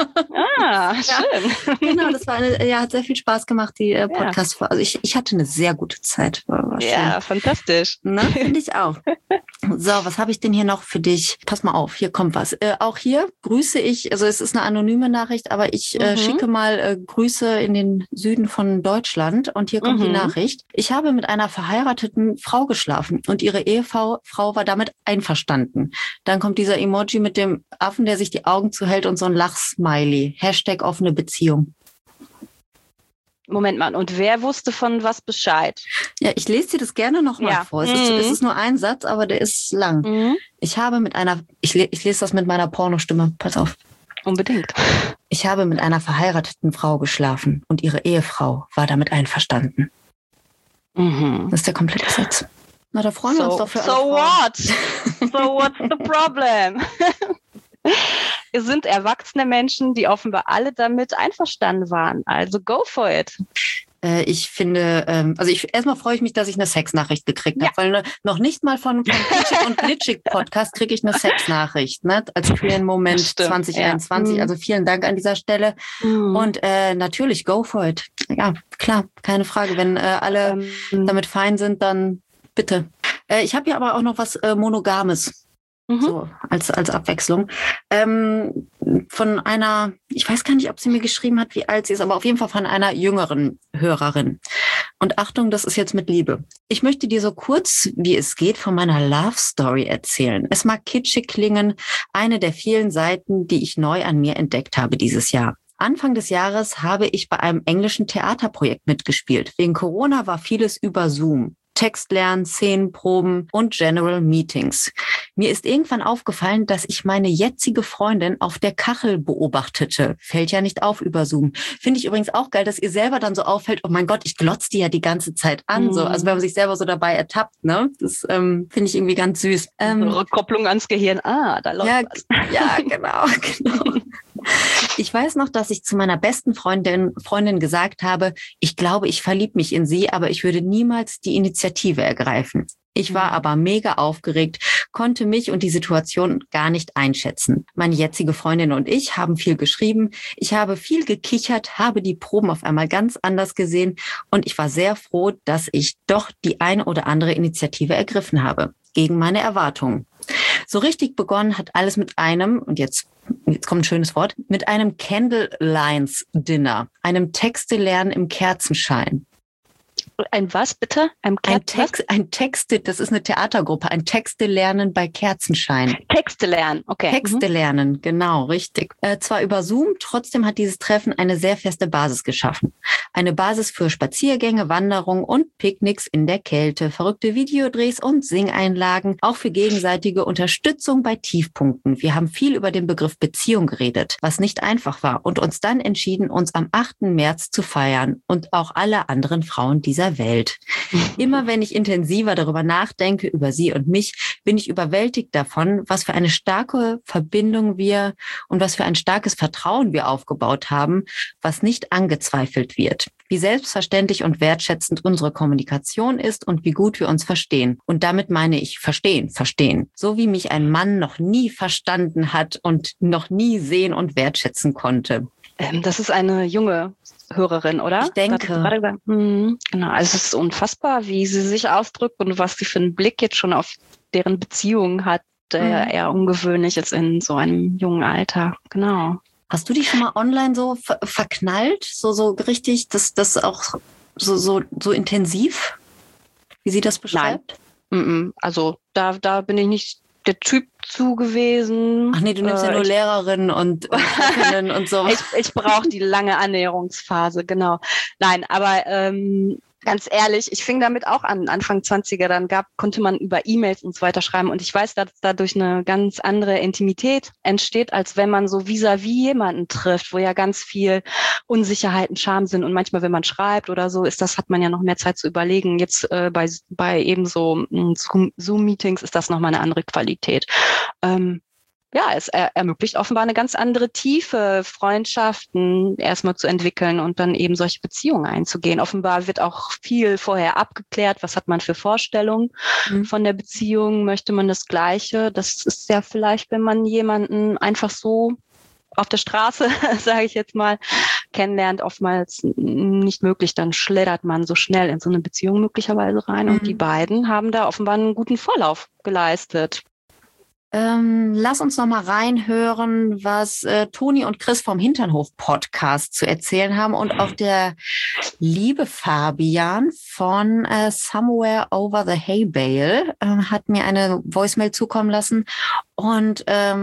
[SPEAKER 4] Schön.
[SPEAKER 3] Genau, das war hat sehr viel Spaß gemacht, die Podcast-Folge. Also ich hatte eine sehr gute Zeit. War schön.
[SPEAKER 4] Fantastisch.
[SPEAKER 3] Na, finde ich auch. So, was habe ich denn hier noch für dich? Pass mal auf, hier kommt was. Auch hier grüße ich, also es ist eine anonyme Nachricht, aber ich schicke mal Grüße in den Süden von Deutschland und hier kommt die Nachricht. Ich habe mit einer verheirateten Frau geschlafen und ihre Ehefrau war damit einverstanden. Dann kommt dieser Emoji mit dem Affen, der sich die Augen zuhält und so ein Lachsmiley. # offene Beziehung.
[SPEAKER 4] Moment mal, und wer wusste von was Bescheid?
[SPEAKER 3] Ja, ich lese dir das gerne nochmal vor. Es ist nur ein Satz, aber der ist lang. Ich habe ich lese das mit meiner Pornostimme, pass auf.
[SPEAKER 4] Unbedingt.
[SPEAKER 3] Ich habe mit einer verheirateten Frau geschlafen und ihre Ehefrau war damit einverstanden. Das ist der komplette Satz. Na, da freuen wir uns doch für alle Frauen.
[SPEAKER 4] What? So what's the problem? Es sind erwachsene Menschen, die offenbar alle damit einverstanden waren. Also go for it.
[SPEAKER 3] Ich finde, erstmal freue ich mich, dass ich eine Sexnachricht gekriegt habe, weil noch nicht mal von Glitschig und Glitschig Podcast kriege ich eine Sexnachricht, ne? Als queeren Moment 2021. Ja. Also vielen Dank an dieser Stelle. Und natürlich, go for it. Ja, klar, keine Frage. Wenn alle damit fein sind, dann bitte. Ich habe hier aber auch noch was Monogames. So als Abwechslung. Von einer, ich weiß gar nicht, ob sie mir geschrieben hat, wie alt sie ist, aber auf jeden Fall von einer jüngeren Hörerin. Und Achtung, das ist jetzt mit Liebe. Ich möchte dir so kurz, wie es geht, von meiner Love Story erzählen. Es mag kitschig klingen, eine der vielen Seiten, die ich neu an mir entdeckt habe dieses Jahr. Anfang des Jahres habe ich bei einem englischen Theaterprojekt mitgespielt. Wegen Corona war vieles über Zoom. Textlernen, Szenenproben und General Meetings. Mir ist irgendwann aufgefallen, dass ich meine jetzige Freundin auf der Kachel beobachtete. Fällt ja nicht auf über Zoom. Finde ich übrigens auch geil, dass ihr selber dann so auffällt, oh mein Gott, ich glotze die ja die ganze Zeit an. So, also wenn man sich selber so dabei ertappt, ne? Das finde ich irgendwie ganz süß.
[SPEAKER 4] Rückkopplung ans Gehirn. Da läuft was.
[SPEAKER 3] Ja, genau. Ich weiß noch, dass ich zu meiner besten Freundin gesagt habe, ich glaube, ich verliebe mich in sie, aber ich würde niemals die Initiative ergreifen. Ich war aber mega aufgeregt, konnte mich und die Situation gar nicht einschätzen. Meine jetzige Freundin und ich haben viel geschrieben. Ich habe viel gekichert, habe die Proben auf einmal ganz anders gesehen und ich war sehr froh, dass ich doch die eine oder andere Initiative ergriffen habe, gegen meine Erwartungen. So richtig begonnen hat alles mit einem, und jetzt kommt ein schönes Wort, mit einem Candlelines-Dinner, einem Texte-Lernen im Kerzenschein.
[SPEAKER 4] Ein was bitte?
[SPEAKER 3] Ein Texte, das ist eine Theatergruppe, ein Texte-Lernen bei Kerzenschein.
[SPEAKER 4] Texte lernen, okay.
[SPEAKER 3] Texte lernen, genau, richtig. Zwar über Zoom, trotzdem hat dieses Treffen eine sehr feste Basis geschaffen. Eine Basis für Spaziergänge, Wanderungen und Picknicks in der Kälte, verrückte Videodrehs und Singeinlagen, auch für gegenseitige Unterstützung bei Tiefpunkten. Wir haben viel über den Begriff Beziehung geredet, was nicht einfach war, und uns dann entschieden, uns am 8. März zu feiern und auch alle anderen Frauen dieser Welt. Immer wenn ich intensiver darüber nachdenke, über sie und mich, bin ich überwältigt davon, was für eine starke Verbindung wir und was für ein starkes Vertrauen wir aufgebaut haben, was nicht angezweifelt wird. Wie selbstverständlich und wertschätzend unsere Kommunikation ist und wie gut wir uns verstehen. Und damit meine ich verstehen. So wie mich ein Mann noch nie verstanden hat und noch nie sehen und wertschätzen konnte.
[SPEAKER 4] Das ist eine junge Hörerin, oder?
[SPEAKER 3] Ich denke.
[SPEAKER 4] Genau, also es ist unfassbar, wie sie sich ausdrückt und was sie für einen Blick jetzt schon auf deren Beziehung hat, der eher ungewöhnlich ist in so einem jungen Alter. Genau.
[SPEAKER 3] Hast du dich schon mal online so verknallt? So richtig, das auch so intensiv, wie sie das beschreibt?
[SPEAKER 4] Nein. Also da bin ich nicht der Typ zu gewesen.
[SPEAKER 3] Ach nee, du nimmst ja nur Lehrerin und und so.
[SPEAKER 4] Ich brauche die lange Annäherungsphase, genau. Nein, aber ganz ehrlich, ich fing damit auch an, Anfang 20er, dann konnte man über E-Mails und so weiter schreiben, und ich weiß, dass dadurch eine ganz andere Intimität entsteht, als wenn man so vis-à-vis jemanden trifft, wo ja ganz viel Unsicherheit und Scham sind, und manchmal, wenn man schreibt oder so, hat man ja noch mehr Zeit zu überlegen. Jetzt bei eben so Zoom-Meetings ist das nochmal eine andere Qualität. Es ermöglicht offenbar eine ganz andere Tiefe, Freundschaften erstmal zu entwickeln und dann eben solche Beziehungen einzugehen. Offenbar wird auch viel vorher abgeklärt. Was hat man für Vorstellungen von der Beziehung? Möchte man das Gleiche? Das ist ja vielleicht, wenn man jemanden einfach so auf der Straße, sage ich jetzt mal, kennenlernt, oftmals nicht möglich. Dann schlittert man so schnell in so eine Beziehung möglicherweise rein. Und die beiden haben da offenbar einen guten Vorlauf geleistet.
[SPEAKER 3] Lass uns noch mal reinhören, was Toni und Chris vom Hinternhof-Podcast zu erzählen haben, und auch der liebe Fabian von Somewhere Over the Hay Bale hat mir eine Voicemail zukommen lassen, und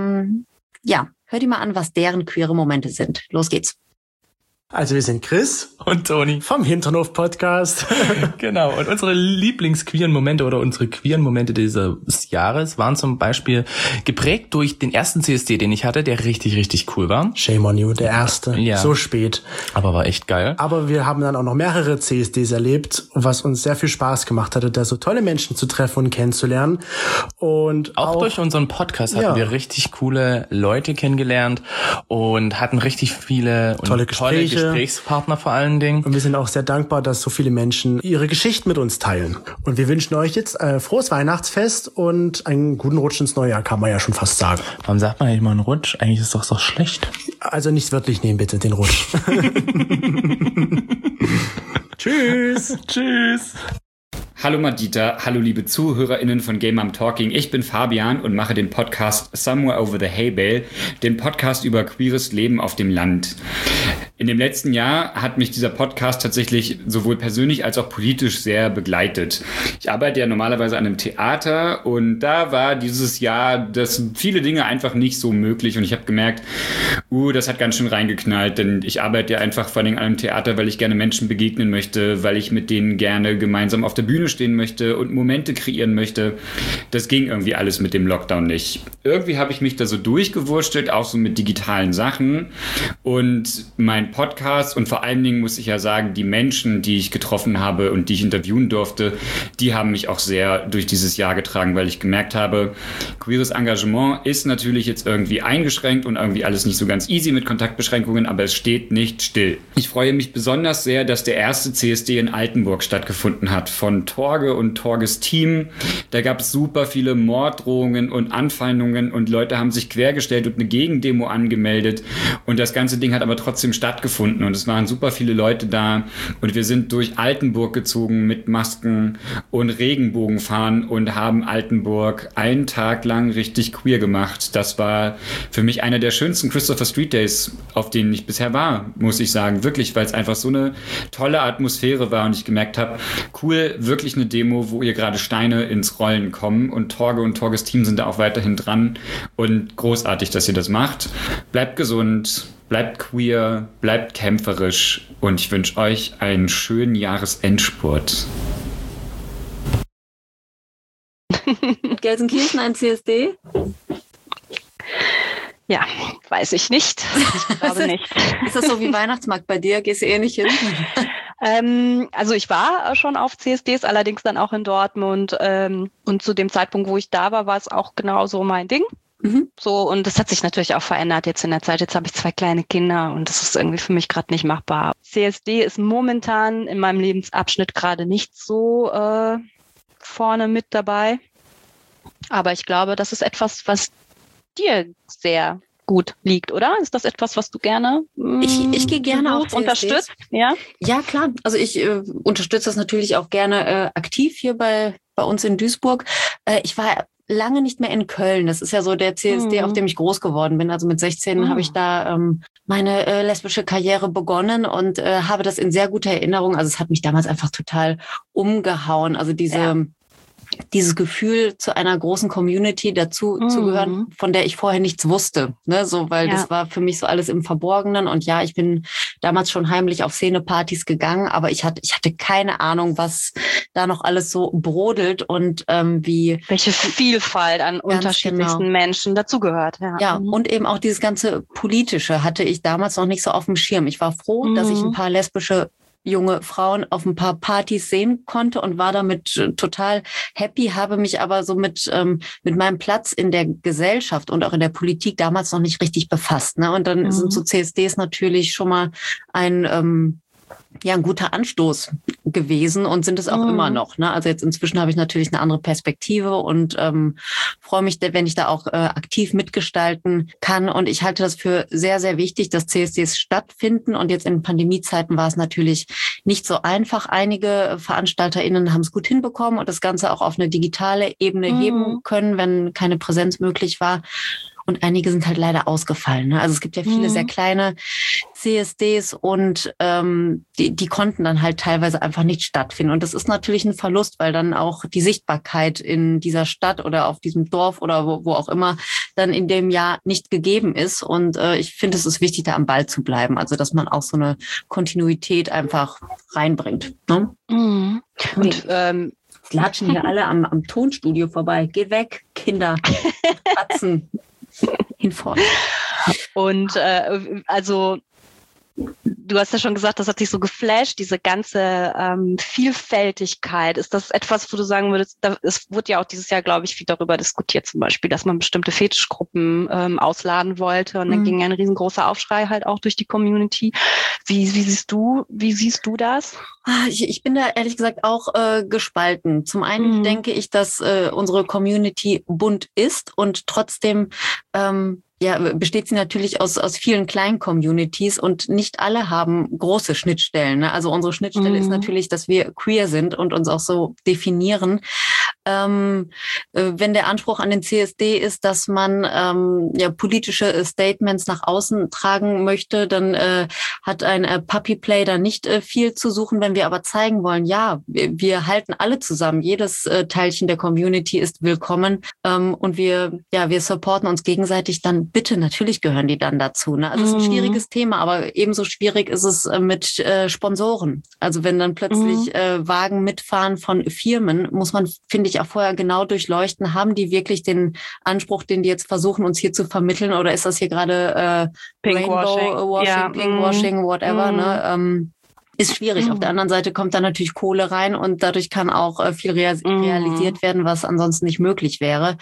[SPEAKER 3] hör dir mal an, was deren queere Momente sind. Los geht's.
[SPEAKER 7] Also wir sind Chris und Toni vom Hinternhof-Podcast.
[SPEAKER 8] Genau, und unsere Lieblingsqueeren Momente oder unsere queeren Momente dieses Jahres waren zum Beispiel geprägt durch den ersten CSD, den ich hatte, der richtig, richtig cool war.
[SPEAKER 7] Shame on you, der erste.
[SPEAKER 8] Ja.
[SPEAKER 7] So spät.
[SPEAKER 8] Aber war echt geil.
[SPEAKER 7] Aber wir haben dann auch noch mehrere CSDs erlebt, was uns sehr viel Spaß gemacht hatte, da so tolle Menschen zu treffen und kennenzulernen. Und
[SPEAKER 8] auch durch unseren Podcast hatten wir richtig coole Leute kennengelernt und hatten richtig viele und
[SPEAKER 7] tolle
[SPEAKER 8] Gesprächspartner vor allen Dingen.
[SPEAKER 7] Und wir sind auch sehr dankbar, dass so viele Menschen ihre Geschichten mit uns teilen. Und wir wünschen euch jetzt frohes Weihnachtsfest und einen guten Rutsch ins neue Jahr, kann man ja schon fast sagen.
[SPEAKER 8] Warum sagt man eigentlich mal einen Rutsch? Eigentlich ist das doch schlecht.
[SPEAKER 7] Also nicht wörtlich nehmen, bitte, den Rutsch. Tschüss.
[SPEAKER 8] Tschüss.
[SPEAKER 9] Hallo Madita, hallo liebe ZuhörerInnen von Game Mom Talking. Ich bin Fabian und mache den Podcast Somewhere Over the Hay Bale, den Podcast über queeres Leben auf dem Land. In dem letzten Jahr hat mich dieser Podcast tatsächlich sowohl persönlich als auch politisch sehr begleitet. Ich arbeite ja normalerweise an einem Theater und da war dieses Jahr viele Dinge einfach nicht so möglich und ich habe gemerkt, das hat ganz schön reingeknallt, denn ich arbeite ja einfach vor allem an einem Theater, weil ich gerne Menschen begegnen möchte, weil ich mit denen gerne gemeinsam auf der Bühne stehen möchte und Momente kreieren möchte. Das ging irgendwie alles mit dem Lockdown nicht. Irgendwie habe ich mich da so durchgewurstelt, auch so mit digitalen Sachen und mein Podcast und vor allen Dingen muss ich ja sagen, die Menschen, die ich getroffen habe und die ich interviewen durfte, die haben mich auch sehr durch dieses Jahr getragen, weil ich gemerkt habe, queeres Engagement ist natürlich jetzt irgendwie eingeschränkt und irgendwie alles nicht so ganz easy mit Kontaktbeschränkungen, aber es steht nicht still. Ich freue mich besonders sehr, dass der erste CSD in Altenburg stattgefunden hat von Torge und Torges Team. Da gab es super viele Morddrohungen und Anfeindungen und Leute haben sich quergestellt und eine Gegendemo angemeldet und das ganze Ding hat aber trotzdem stattgefunden und es waren super viele Leute da und wir sind durch Altenburg gezogen mit Masken und Regenbogenfahnen und haben Altenburg einen Tag lang richtig queer gemacht. Das war für mich einer der schönsten Christopher Street Days, auf denen ich bisher war, muss ich sagen. Wirklich, weil es einfach so eine tolle Atmosphäre war und ich gemerkt habe, cool, wirklich eine Demo, wo ihr gerade Steine ins Rollen kommen und Torge und Torges Team sind da auch weiterhin dran und großartig, dass ihr das macht. Bleibt gesund, bleibt queer, bleibt kämpferisch und ich wünsche euch einen schönen Jahresendspurt.
[SPEAKER 3] Gelsenkirchen ein CSD?
[SPEAKER 4] Ja, weiß ich nicht. Ich glaube nicht.
[SPEAKER 3] Ist das so wie Weihnachtsmarkt bei dir? Gehst du eh nicht hin?
[SPEAKER 4] Also ich war schon auf CSDs, allerdings dann auch in Dortmund. Und zu dem Zeitpunkt, wo ich da war es auch genauso mein Ding. Mhm. So, und das hat sich natürlich auch verändert jetzt in der Zeit. Jetzt habe ich 2 kleine Kinder und das ist irgendwie für mich gerade nicht machbar. CSD ist momentan in meinem Lebensabschnitt gerade nicht so vorne mit dabei. Aber ich glaube, das ist etwas, was dir sehr gut liegt, oder? Ist das etwas, was du gerne
[SPEAKER 3] ich gehe gerne auf
[SPEAKER 4] unterstützt? Ja?
[SPEAKER 3] Ja, klar. Also ich unterstütze das natürlich auch gerne aktiv hier bei uns in Duisburg. Ich war lange nicht mehr in Köln. Das ist ja so der CSD, auf dem ich groß geworden bin. Also mit 16 habe ich da meine lesbische Karriere begonnen und habe das in sehr guter Erinnerung. Also es hat mich damals einfach total umgehauen. Also dieses Gefühl, zu einer großen Community dazu zu gehören, von der ich vorher nichts wusste, ne, so, weil das war für mich so alles im Verborgenen und ja, ich bin damals schon heimlich auf Szenepartys gegangen, aber ich hatte keine Ahnung, was da noch alles so brodelt und
[SPEAKER 4] welche Vielfalt an unterschiedlichsten Menschen dazugehört.
[SPEAKER 3] Ja, und eben auch dieses ganze Politische hatte ich damals noch nicht so auf dem Schirm. Ich war froh, dass ich ein paar lesbische junge Frauen auf ein paar Partys sehen konnte und war damit total happy, habe mich aber so mit meinem Platz in der Gesellschaft und auch in der Politik damals noch nicht richtig befasst. Ne? Und dann sind so CSDs natürlich schon mal ein guter Anstoß gewesen und sind es auch immer noch. Ne? Also jetzt inzwischen habe ich natürlich eine andere Perspektive und freue mich, wenn ich da auch aktiv mitgestalten kann. Und ich halte das für sehr, sehr wichtig, dass CSDs stattfinden. Und jetzt in Pandemiezeiten war es natürlich nicht so einfach. Einige VeranstalterInnen haben es gut hinbekommen und das Ganze auch auf eine digitale Ebene heben können, wenn keine Präsenz möglich war. Und einige sind halt leider ausgefallen. Ne? Also es gibt ja viele sehr kleine CSDs und die konnten dann halt teilweise einfach nicht stattfinden. Und das ist natürlich ein Verlust, weil dann auch die Sichtbarkeit in dieser Stadt oder auf diesem Dorf oder wo auch immer dann in dem Jahr nicht gegeben ist. Und ich finde, es ist wichtig, da am Ball zu bleiben. Also dass man auch so eine Kontinuität einfach reinbringt. Ne? Und latschen hier alle am Tonstudio vorbei. Geht weg, Kinder. Atzen. Hinfort.
[SPEAKER 4] Und also du hast ja schon gesagt, das hat dich so geflasht, diese ganze Vielfältigkeit. Ist das etwas, wo du sagen würdest, es wurde ja auch dieses Jahr, glaube ich, viel darüber diskutiert, zum Beispiel, dass man bestimmte Fetischgruppen ausladen wollte und dann ging ein riesengroßer Aufschrei halt auch durch die Community. Wie siehst du das?
[SPEAKER 3] Ich bin da ehrlich gesagt auch gespalten. Zum einen denke ich, dass unsere Community bunt ist und trotzdem besteht sie natürlich aus vielen kleinen Communities und nicht alle haben große Schnittstellen. Ne? Also unsere Schnittstelle ist natürlich, dass wir queer sind und uns auch so definieren. Wenn der Anspruch an den CSD ist, dass man politische Statements nach außen tragen möchte, dann hat ein Puppy Play da nicht viel zu suchen. Wenn wir aber zeigen wollen, wir halten alle zusammen, jedes Teilchen der Community ist willkommen und wir supporten uns gegenseitig, dann bitte, natürlich gehören die dann dazu. Ne? Also es ist ein schwieriges Thema, aber ebenso schwierig ist es mit Sponsoren. Also wenn dann plötzlich Wagen mitfahren von Firmen, muss man, finde ich, auch vorher genau durchleuchten, haben die wirklich den Anspruch, den die jetzt versuchen, uns hier zu vermitteln, oder ist das hier gerade Rainbow-Washing, Pinkwashing, whatever, ne? Ist schwierig. Auf der anderen Seite kommt da natürlich Kohle rein und dadurch kann auch viel realisiert werden, was ansonsten nicht möglich wäre.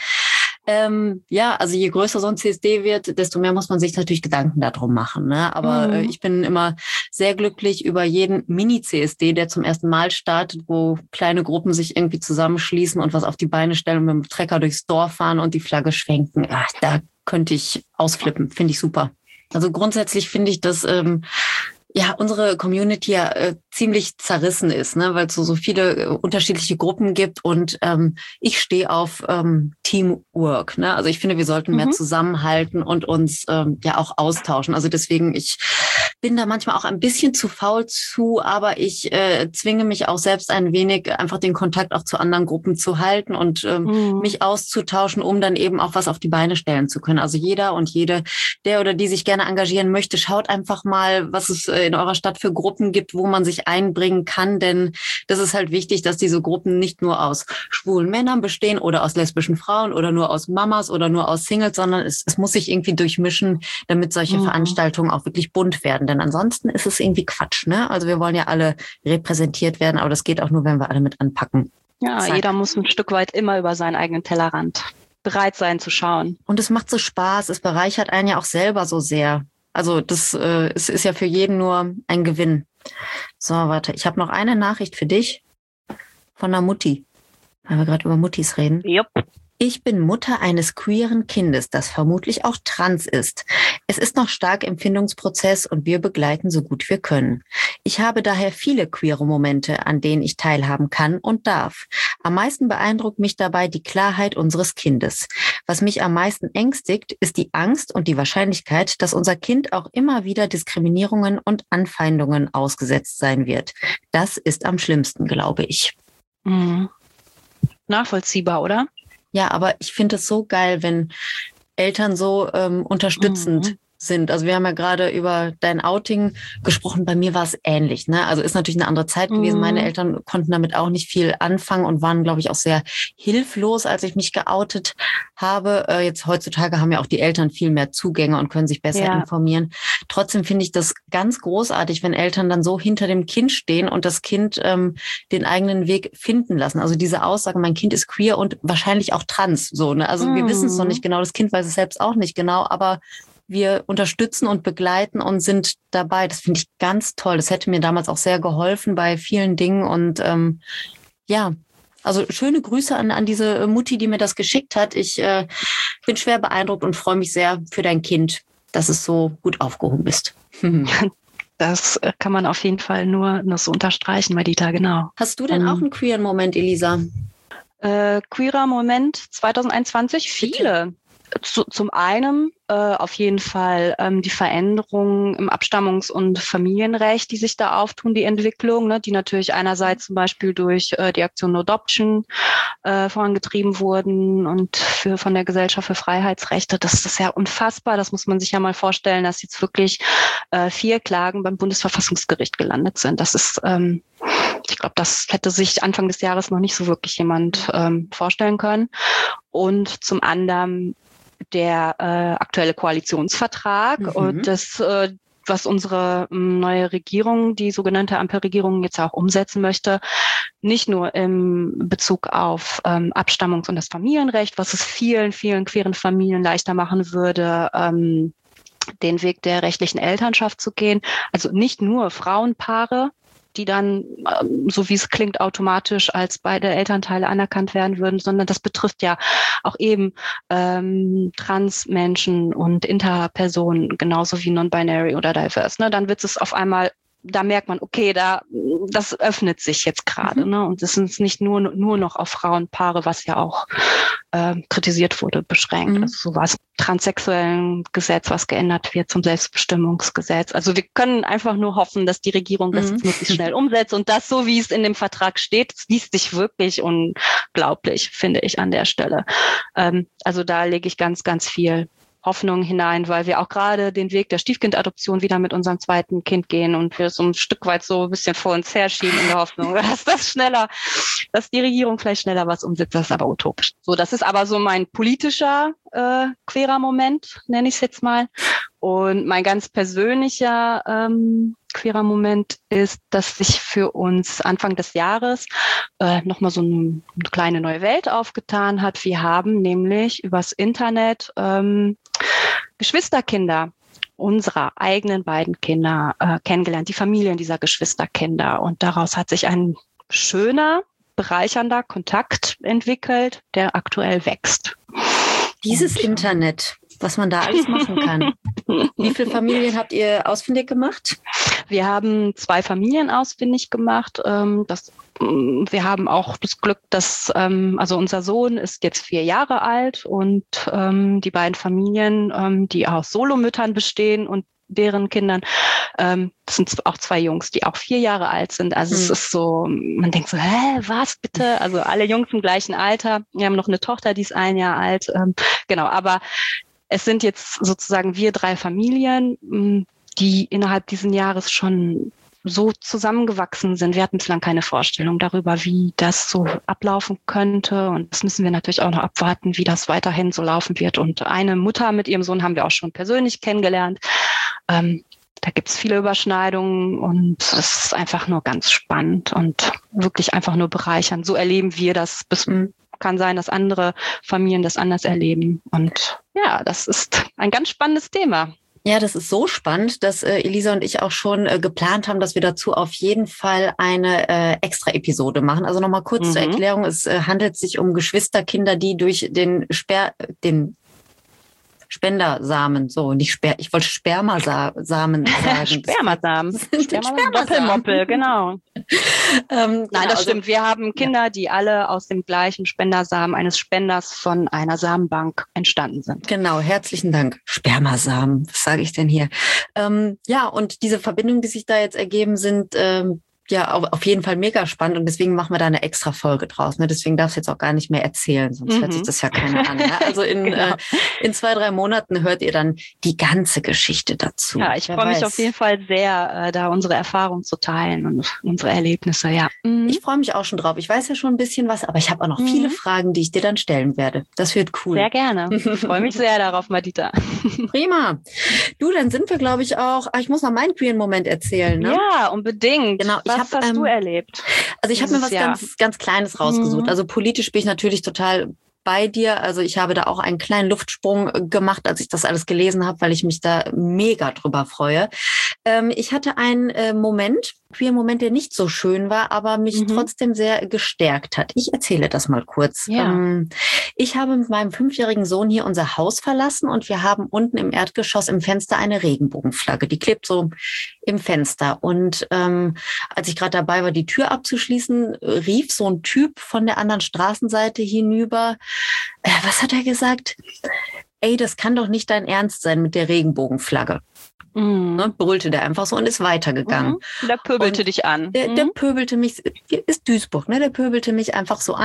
[SPEAKER 3] Also je größer so ein CSD wird, desto mehr muss man sich natürlich Gedanken darum machen. Ne? Aber ich bin immer sehr glücklich über jeden Mini-CSD, der zum ersten Mal startet, wo kleine Gruppen sich irgendwie zusammenschließen und was auf die Beine stellen und mit dem Trecker durchs Dorf fahren und die Flagge schwenken. Ach, da könnte ich ausflippen. Finde ich super. Also grundsätzlich finde ich, dass unsere Community ziemlich zerrissen ist, ne, weil es so viele unterschiedliche Gruppen gibt und ich stehe auf Teamwork, ne? Also ich finde, wir sollten mehr zusammenhalten und uns auch austauschen. Also deswegen, ich bin da manchmal auch ein bisschen zu faul zu, aber ich zwinge mich auch selbst ein wenig, einfach den Kontakt auch zu anderen Gruppen zu halten und mich auszutauschen, um dann eben auch was auf die Beine stellen zu können. Also jeder und jede, der oder die sich gerne engagieren möchte, schaut einfach mal, was es in eurer Stadt für Gruppen gibt, wo man sich einbringen kann, denn das ist halt wichtig, dass diese Gruppen nicht nur aus schwulen Männern bestehen oder aus lesbischen Frauen oder nur aus Mamas oder nur aus Singles, sondern es muss sich irgendwie durchmischen, damit solche Veranstaltungen auch wirklich bunt werden, denn ansonsten ist es irgendwie Quatsch, ne? Also wir wollen ja alle repräsentiert werden, aber das geht auch nur, wenn wir alle mit anpacken.
[SPEAKER 4] Ja, jeder muss ein Stück weit immer über seinen eigenen Tellerrand bereit sein zu schauen.
[SPEAKER 3] Und es macht so Spaß, es bereichert einen ja auch selber so sehr. Also das es ist ja für jeden nur ein Gewinn. So, warte, ich habe noch eine Nachricht für dich von einer Mutti, weil wir gerade über Muttis reden.
[SPEAKER 4] Yep.
[SPEAKER 3] Ich bin Mutter eines queeren Kindes, das vermutlich auch trans ist. Es ist noch stark im Findungsprozess und wir begleiten so gut wir können. Ich habe daher viele queere Momente, an denen ich teilhaben kann und darf. Am meisten beeindruckt mich dabei die Klarheit unseres Kindes. Was mich am meisten ängstigt, ist die Angst und die Wahrscheinlichkeit, dass unser Kind auch immer wieder Diskriminierungen und Anfeindungen ausgesetzt sein wird. Das ist am schlimmsten, glaube ich.
[SPEAKER 4] Nachvollziehbar, oder?
[SPEAKER 3] Ja, aber ich finde es so geil, wenn Eltern so unterstützend sind. Also wir haben ja gerade über dein Outing gesprochen. Bei mir war es ähnlich, ne? Also ist natürlich eine andere Zeit gewesen. Meine Eltern konnten damit auch nicht viel anfangen und waren, glaube ich, auch sehr hilflos, als ich mich geoutet habe. Jetzt heutzutage haben ja auch die Eltern viel mehr Zugänge und können sich besser informieren. Trotzdem finde ich das ganz großartig, wenn Eltern dann so hinter dem Kind stehen und das Kind den eigenen Weg finden lassen. Also diese Aussage, mein Kind ist queer und wahrscheinlich auch trans. So, ne? Also wir wissen es noch nicht genau, das Kind weiß es selbst auch nicht genau, aber wir unterstützen und begleiten und sind dabei. Das finde ich ganz toll. Das hätte mir damals auch sehr geholfen bei vielen Dingen. Und also schöne Grüße an diese Mutti, die mir das geschickt hat. Ich bin schwer beeindruckt und freue mich sehr für dein Kind, dass es so gut aufgehoben ist.
[SPEAKER 4] Das kann man auf jeden Fall nur so unterstreichen, Madita, genau.
[SPEAKER 3] Hast du denn auch einen queeren Moment, Elisa?
[SPEAKER 4] Queerer Moment 2021? Viele. Zum einen auf jeden Fall die Veränderungen im Abstammungs- und Familienrecht, die sich da auftun, die Entwicklung, ne, die natürlich einerseits zum Beispiel durch die Aktion No Adoption vorangetrieben wurden und von der Gesellschaft für Freiheitsrechte. Das ist ja unfassbar. Das muss man sich ja mal vorstellen, dass jetzt wirklich 4 Klagen beim Bundesverfassungsgericht gelandet sind. Das ist ich glaube, das hätte sich Anfang des Jahres noch nicht so wirklich jemand vorstellen können. Und zum anderen der aktuelle Koalitionsvertrag und das, was unsere neue Regierung, die sogenannte Ampelregierung, jetzt auch umsetzen möchte, nicht nur im Bezug auf Abstammungs- und das Familienrecht, was es vielen, vielen queeren Familien leichter machen würde, den Weg der rechtlichen Elternschaft zu gehen. Also nicht nur Frauenpaare die dann, so wie es klingt, automatisch als beide Elternteile anerkannt werden würden, sondern das betrifft ja auch eben Trans-Menschen und Interpersonen, genauso wie non-binary oder diverse. Ne? Dann wird es auf einmal, da merkt man, okay, das öffnet sich jetzt gerade. Ne? Und es ist nicht nur noch auf Frauenpaare, was ja auch kritisiert wurde, beschränkt. Also sowas transsexuellen Gesetz, was geändert wird zum Selbstbestimmungsgesetz. Also wir können einfach nur hoffen, dass die Regierung das jetzt möglichst schnell umsetzt und das, so wie es in dem Vertrag steht, liest sich wirklich unglaublich, finde ich, an der Stelle. Also da lege ich ganz, ganz viel Hoffnung hinein, weil wir auch gerade den Weg der Stiefkindadoption wieder mit unserem zweiten Kind gehen und wir so ein Stück weit so ein bisschen vor uns herschieben in der Hoffnung, dass die Regierung vielleicht schneller was umsetzt. Das ist aber utopisch. So, das ist aber so mein politischer queerer Moment, nenne ich es jetzt mal. Und mein ganz persönlicher queerer Moment ist, dass sich für uns Anfang des Jahres nochmal so eine kleine neue Welt aufgetan hat. Wir haben nämlich übers Internet Geschwisterkinder unserer eigenen beiden Kinder kennengelernt, die Familien dieser Geschwisterkinder. Und daraus hat sich ein schöner, bereichernder Kontakt entwickelt, der aktuell wächst.
[SPEAKER 3] Dieses Internet, was man da alles machen kann. Wie viele Familien habt ihr ausfindig gemacht?
[SPEAKER 4] Wir haben 2 Familien ausfindig gemacht. Wir haben auch das Glück, dass also unser Sohn ist jetzt 4 Jahre alt und die beiden Familien, die aus Solomüttern bestehen und deren Kindern, das sind auch 2 Jungs, die auch 4 Jahre alt sind. Also es ist so, man denkt so, was bitte? Also alle Jungs im gleichen Alter. Wir haben noch eine Tochter, die ist 1 Jahr alt. Genau, aber es sind jetzt sozusagen wir 3 Familien, die innerhalb dieses Jahres schon so zusammengewachsen sind. Wir hatten bislang keine Vorstellung darüber, wie das so ablaufen könnte. Und das müssen wir natürlich auch noch abwarten, wie das weiterhin so laufen wird. Und eine Mutter mit ihrem Sohn haben wir auch schon persönlich kennengelernt. Da gibt es viele Überschneidungen und es ist einfach nur ganz spannend und wirklich einfach nur bereichernd. So erleben wir das. Kann sein, dass andere Familien das anders erleben. Und ja, das ist ein ganz spannendes Thema.
[SPEAKER 3] Ja, das ist so spannend, dass Elisa und ich auch schon geplant haben, dass wir dazu auf jeden Fall eine extra Episode machen. Also nochmal kurz zur Erklärung. Es handelt sich um Geschwisterkinder, die durch den Spendersamen, so nicht ich wollte Spermasamen sagen.
[SPEAKER 4] Spermasamen. Doppelmoppel, genau. Nein, das stimmt. Wir haben Kinder, die alle aus dem gleichen Spendersamen eines Spenders von einer Samenbank entstanden sind.
[SPEAKER 3] Genau, herzlichen Dank. Spermasamen, was sage ich denn hier? Ja, und diese Verbindungen, die sich da jetzt ergeben, sind ja auf jeden Fall mega spannend und deswegen machen wir da eine extra Folge draus. Ne? Deswegen darfst du jetzt auch gar nicht mehr erzählen, sonst hört sich das ja keiner an. Ne? Also in 2-3 Monaten hört ihr dann die ganze Geschichte dazu.
[SPEAKER 4] Ja, ich freue mich auf jeden Fall sehr, da unsere Erfahrungen zu teilen und unsere Erlebnisse, ja.
[SPEAKER 3] Ich freue mich auch schon drauf. Ich weiß ja schon ein bisschen was, aber ich habe auch noch viele Fragen, die ich dir dann stellen werde. Das wird cool.
[SPEAKER 4] Sehr gerne. Ich freue mich sehr darauf, Madita.
[SPEAKER 3] Prima. Du, dann sind wir, glaube ich, auch, ich muss noch meinen queeren Moment erzählen. Ne?
[SPEAKER 4] Ja, unbedingt.
[SPEAKER 3] Genau.
[SPEAKER 4] Was hast du erlebt?
[SPEAKER 3] Also ich habe mir was ganz Kleines rausgesucht. Also politisch bin ich natürlich total bei dir. Also ich habe da auch einen kleinen Luftsprung gemacht, als ich das alles gelesen habe, weil ich mich da mega drüber freue. Ich hatte einen queer Moment, der nicht so schön war, aber mich trotzdem sehr gestärkt hat. Ich erzähle das mal kurz.
[SPEAKER 4] Ja.
[SPEAKER 3] Ich habe mit meinem 5-jährigen Sohn hier unser Haus verlassen und wir haben unten im Erdgeschoss im Fenster eine Regenbogenflagge. Die klebt so im Fenster. Und als ich gerade dabei war, die Tür abzuschließen, rief so ein Typ von der anderen Straßenseite hinüber. Was hat er gesagt? Ey, das kann doch nicht dein Ernst sein mit der Regenbogenflagge. Ne, brüllte der einfach so und ist weitergegangen.
[SPEAKER 4] Der pöbelte dich an.
[SPEAKER 3] Der pöbelte mich, ist Duisburg, ne? Der pöbelte mich einfach so an.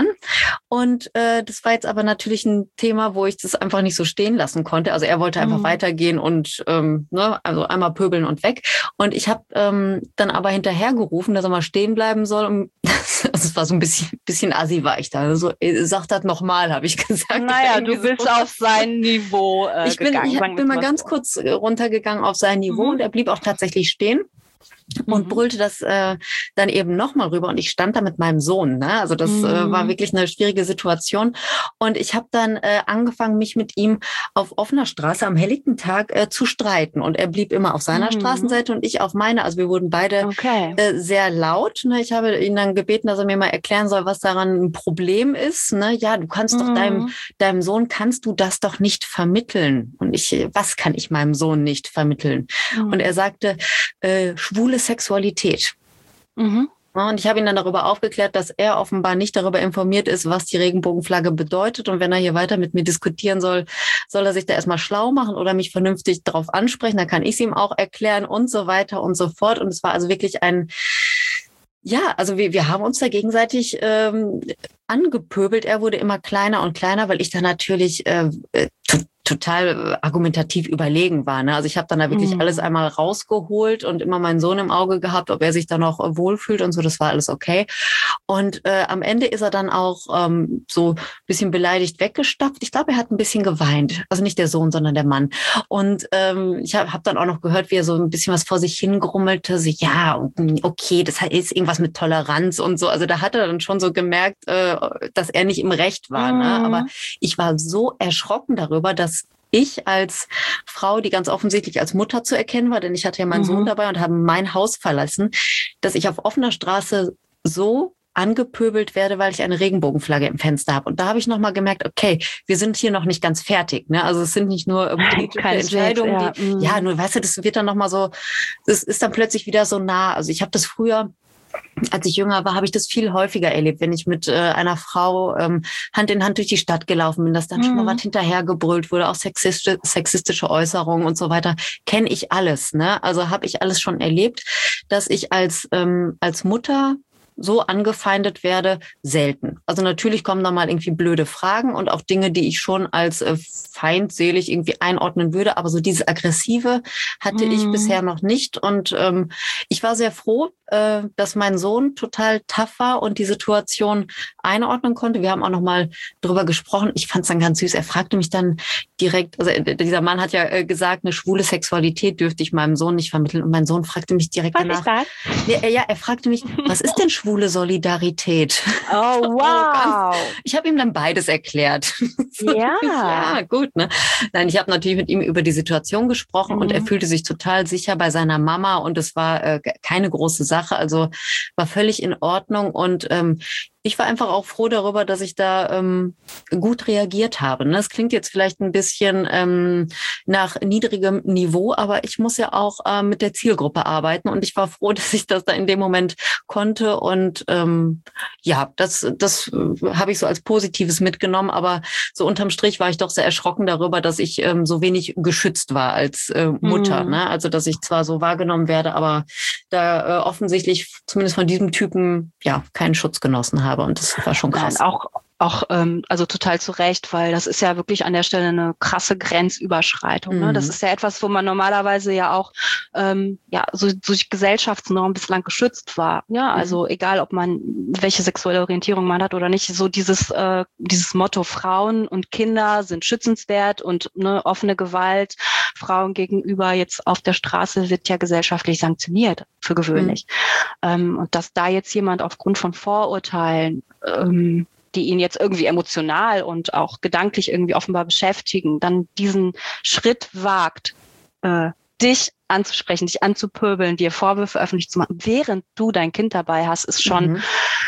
[SPEAKER 3] Und das war jetzt aber natürlich ein Thema, wo ich das einfach nicht so stehen lassen konnte. Also er wollte einfach weitergehen und also einmal pöbeln und weg. Und ich habe dann aber hinterher gerufen, dass er mal stehen bleiben soll. Und das war so ein bisschen assi war ich da. Also, sag das nochmal, habe ich gesagt.
[SPEAKER 4] Naja, du bist auf sein Niveau
[SPEAKER 3] Ich bin mal ganz kurz runtergegangen auf sein Niveau und er blieb auch tatsächlich stehen. und brüllte das dann eben nochmal rüber. Und ich stand da mit meinem Sohn. Ne? Also das war wirklich eine schwierige Situation. Und ich habe dann angefangen, mich mit ihm auf offener Straße am helllichten Tag zu streiten. Und er blieb immer auf seiner Straßenseite und ich auf meiner. Also wir wurden beide sehr laut. Ne? Ich habe ihn dann gebeten, dass er mir mal erklären soll, was daran ein Problem ist. Ne? Ja, du kannst doch deinem Sohn, kannst du das doch nicht vermitteln. Und was kann ich meinem Sohn nicht vermitteln? Und er sagte, schwule Sexualität. Und ich habe ihn dann darüber aufgeklärt, dass er offenbar nicht darüber informiert ist, was die Regenbogenflagge bedeutet. Und wenn er hier weiter mit mir diskutieren soll, soll er sich da erstmal schlau machen oder mich vernünftig darauf ansprechen. Dann kann ich es ihm auch erklären und so weiter und so fort. Und es war also wirklich also wir haben uns da gegenseitig angepöbelt. Er wurde immer kleiner und kleiner, weil ich da natürlich total argumentativ überlegen war. Ne? Also ich habe dann da wirklich alles einmal rausgeholt und immer meinen Sohn im Auge gehabt, ob er sich da noch wohlfühlt und so. Das war alles okay. Und am Ende ist er dann auch so ein bisschen beleidigt weggestapft. Ich glaube, er hat ein bisschen geweint. Also nicht der Sohn, sondern der Mann. Und ich habe dann auch noch gehört, wie er so ein bisschen was vor sich hingrummelte. So, ja, okay, das ist irgendwas mit Toleranz und so. Also da hat er dann schon so gemerkt, dass er nicht im Recht war. Ne? Aber ich war so erschrocken darüber, dass ich als Frau, die ganz offensichtlich als Mutter zu erkennen war, denn ich hatte ja meinen Sohn dabei und habe mein Haus verlassen, dass ich auf offener Straße so angepöbelt werde, weil ich eine Regenbogenflagge im Fenster habe. Und da habe ich nochmal gemerkt, okay, wir sind hier noch nicht ganz fertig. Ne? Also es sind nicht nur politische Entscheidungen, nur weißt du, das wird dann nochmal so, es ist dann plötzlich wieder so nah. Also ich habe das früher, als ich jünger war, habe ich das viel häufiger erlebt, wenn ich mit einer Frau Hand in Hand durch die Stadt gelaufen bin, dass dann schon mal was hinterhergebrüllt wurde, auch sexistische Äußerungen und so weiter. Kenne ich alles, ne? Also habe ich alles schon erlebt, dass ich als Mutter so angefeindet werde, selten. Also natürlich kommen da mal irgendwie blöde Fragen und auch Dinge, die ich schon als feindselig irgendwie einordnen würde. Aber so dieses Aggressive hatte ich bisher noch nicht. Und ich war sehr froh, dass mein Sohn total tough war und die Situation einordnen konnte. Wir haben auch noch mal drüber gesprochen. Ich fand es dann ganz süß. Er fragte mich dann direkt, also dieser Mann hat ja gesagt, eine schwule Sexualität dürfte ich meinem Sohn nicht vermitteln. Und mein Sohn fragte mich direkt danach. Ja, er fragte mich, was ist denn schwule Solidarität?
[SPEAKER 4] Oh, wow.
[SPEAKER 3] Ich habe ihm dann beides erklärt. Ja, gut. Ne? Nein, ich habe natürlich mit ihm über die Situation gesprochen und er fühlte sich total sicher bei seiner Mama und es war keine große Sache. Also war völlig in Ordnung und ich war einfach auch froh darüber, dass ich da gut reagiert habe. Ne? Das klingt jetzt vielleicht ein bisschen nach niedrigem Niveau, aber ich muss ja auch mit der Zielgruppe arbeiten und ich war froh, dass ich das da in dem Moment konnte und das habe ich so als Positives mitgenommen, aber so unterm Strich war ich doch sehr erschrocken darüber, dass ich so wenig geschützt war als Mutter. Ne? Also dass ich zwar so wahrgenommen werde, aber da offensichtlich zumindest von diesem Typen keinen Schutz genossen habe. Und das war schon krass.
[SPEAKER 4] Nein, also total zu Recht, weil das ist ja wirklich an der Stelle eine krasse Grenzüberschreitung. Ne? Das ist ja etwas, wo man normalerweise ja auch so durch Gesellschaftsnormen bislang geschützt war. Ja, also egal, ob man welche sexuelle Orientierung man hat oder nicht, so dieses Motto Frauen und Kinder sind schützenswert und offene Gewalt Frauen gegenüber jetzt auf der Straße wird ja gesellschaftlich sanktioniert für gewöhnlich. Und dass da jetzt jemand aufgrund von Vorurteilen die ihn jetzt irgendwie emotional und auch gedanklich irgendwie offenbar beschäftigen, dann diesen Schritt wagt, dich anzusprechen, dich anzupöbeln, dir Vorwürfe öffentlich zu machen, während du dein Kind dabei hast, ist schon,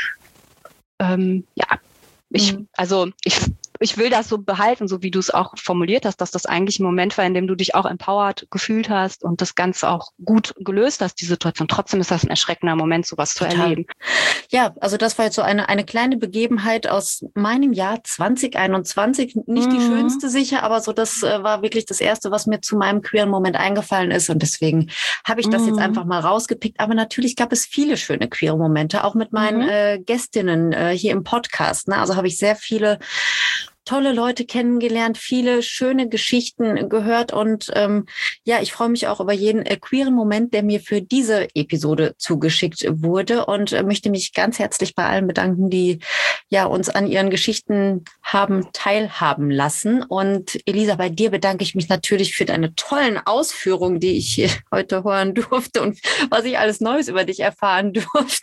[SPEAKER 4] ich will das so behalten, so wie du es auch formuliert hast, dass das eigentlich ein Moment war, in dem du dich auch empowered gefühlt hast und das Ganze auch gut gelöst hast, die Situation. Trotzdem ist das ein erschreckender Moment, sowas zu erleben.
[SPEAKER 3] Ja, also das war jetzt so eine kleine Begebenheit aus meinem Jahr 2021. Nicht die schönste sicher, aber so das war wirklich das Erste, was mir zu meinem queeren Moment eingefallen ist. Und deswegen habe ich das jetzt einfach mal rausgepickt. Aber natürlich gab es viele schöne queere Momente, auch mit meinen Gästinnen hier im Podcast. Ne? Also habe ich sehr viele tolle Leute kennengelernt, viele schöne Geschichten gehört und ich freue mich auch über jeden queeren Moment, der mir für diese Episode zugeschickt wurde und möchte mich ganz herzlich bei allen bedanken, die uns an ihren Geschichten haben teilhaben lassen. Und Elisa, bei dir bedanke ich mich natürlich für deine tollen Ausführungen, die ich hier heute hören durfte und was ich alles Neues über dich erfahren durfte.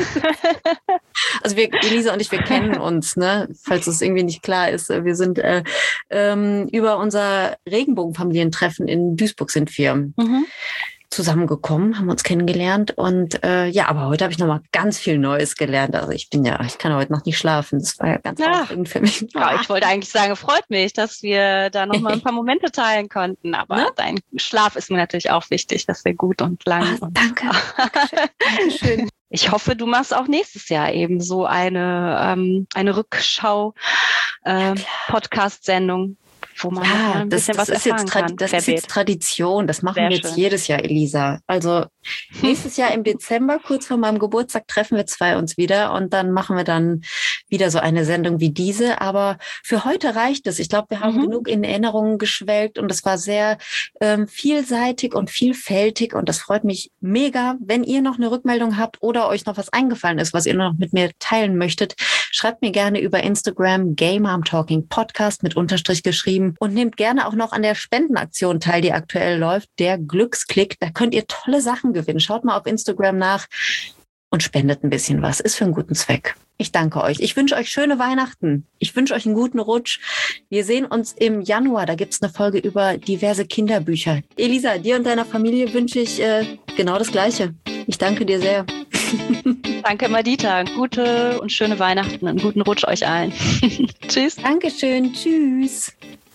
[SPEAKER 3] Also Elisa und ich, wir kennen uns, ne? Falls es irgendwie nicht klar ist. Wir sind über unser Regenbogenfamilientreffen in Duisburg sind wir zusammengekommen, haben uns kennengelernt und aber heute habe ich nochmal ganz viel Neues gelernt. Also ich kann heute noch nicht schlafen. Das war ja ganz aufregend für mich.
[SPEAKER 4] Ja, ich wollte eigentlich sagen, freut mich, dass wir da nochmal ein paar Momente teilen konnten. Aber dein Schlaf ist mir natürlich auch wichtig. Das wäre gut und lang.
[SPEAKER 3] Danke. Dankeschön.
[SPEAKER 4] Ich hoffe, du machst auch nächstes Jahr eben so eine Rückschau Podcast-Sendung, wo man ein bisschen was erfahren kann.
[SPEAKER 3] Das ist jetzt Tradition. Das machen wir jetzt jedes Jahr, Elisa. Also nächstes Jahr im Dezember, kurz vor meinem Geburtstag, treffen wir zwei uns wieder und dann machen wir dann wieder so eine Sendung wie diese. Aber für heute reicht es. Ich glaube, wir haben genug in Erinnerungen geschwelgt und es war sehr vielseitig und vielfältig und das freut mich mega. Wenn ihr noch eine Rückmeldung habt oder euch noch was eingefallen ist, was ihr noch mit mir teilen möchtet, schreibt mir gerne über Instagram @GayMomTalkingPodcast mit Unterstrich geschrieben und nehmt gerne auch noch an der Spendenaktion teil, die aktuell läuft, der Glücksklick. Da könnt ihr tolle Sachen gewinnen. Schaut mal auf Instagram nach und spendet ein bisschen was. Ist für einen guten Zweck. Ich danke euch. Ich wünsche euch schöne Weihnachten. Ich wünsche euch einen guten Rutsch. Wir sehen uns im Januar. Da gibt's eine Folge über diverse Kinderbücher. Elisa, dir und deiner Familie wünsche ich genau das Gleiche. Ich danke dir sehr.
[SPEAKER 4] Danke, Madita. Gute und schöne Weihnachten. Einen guten Rutsch euch allen. Tschüss.
[SPEAKER 3] Dankeschön. Tschüss.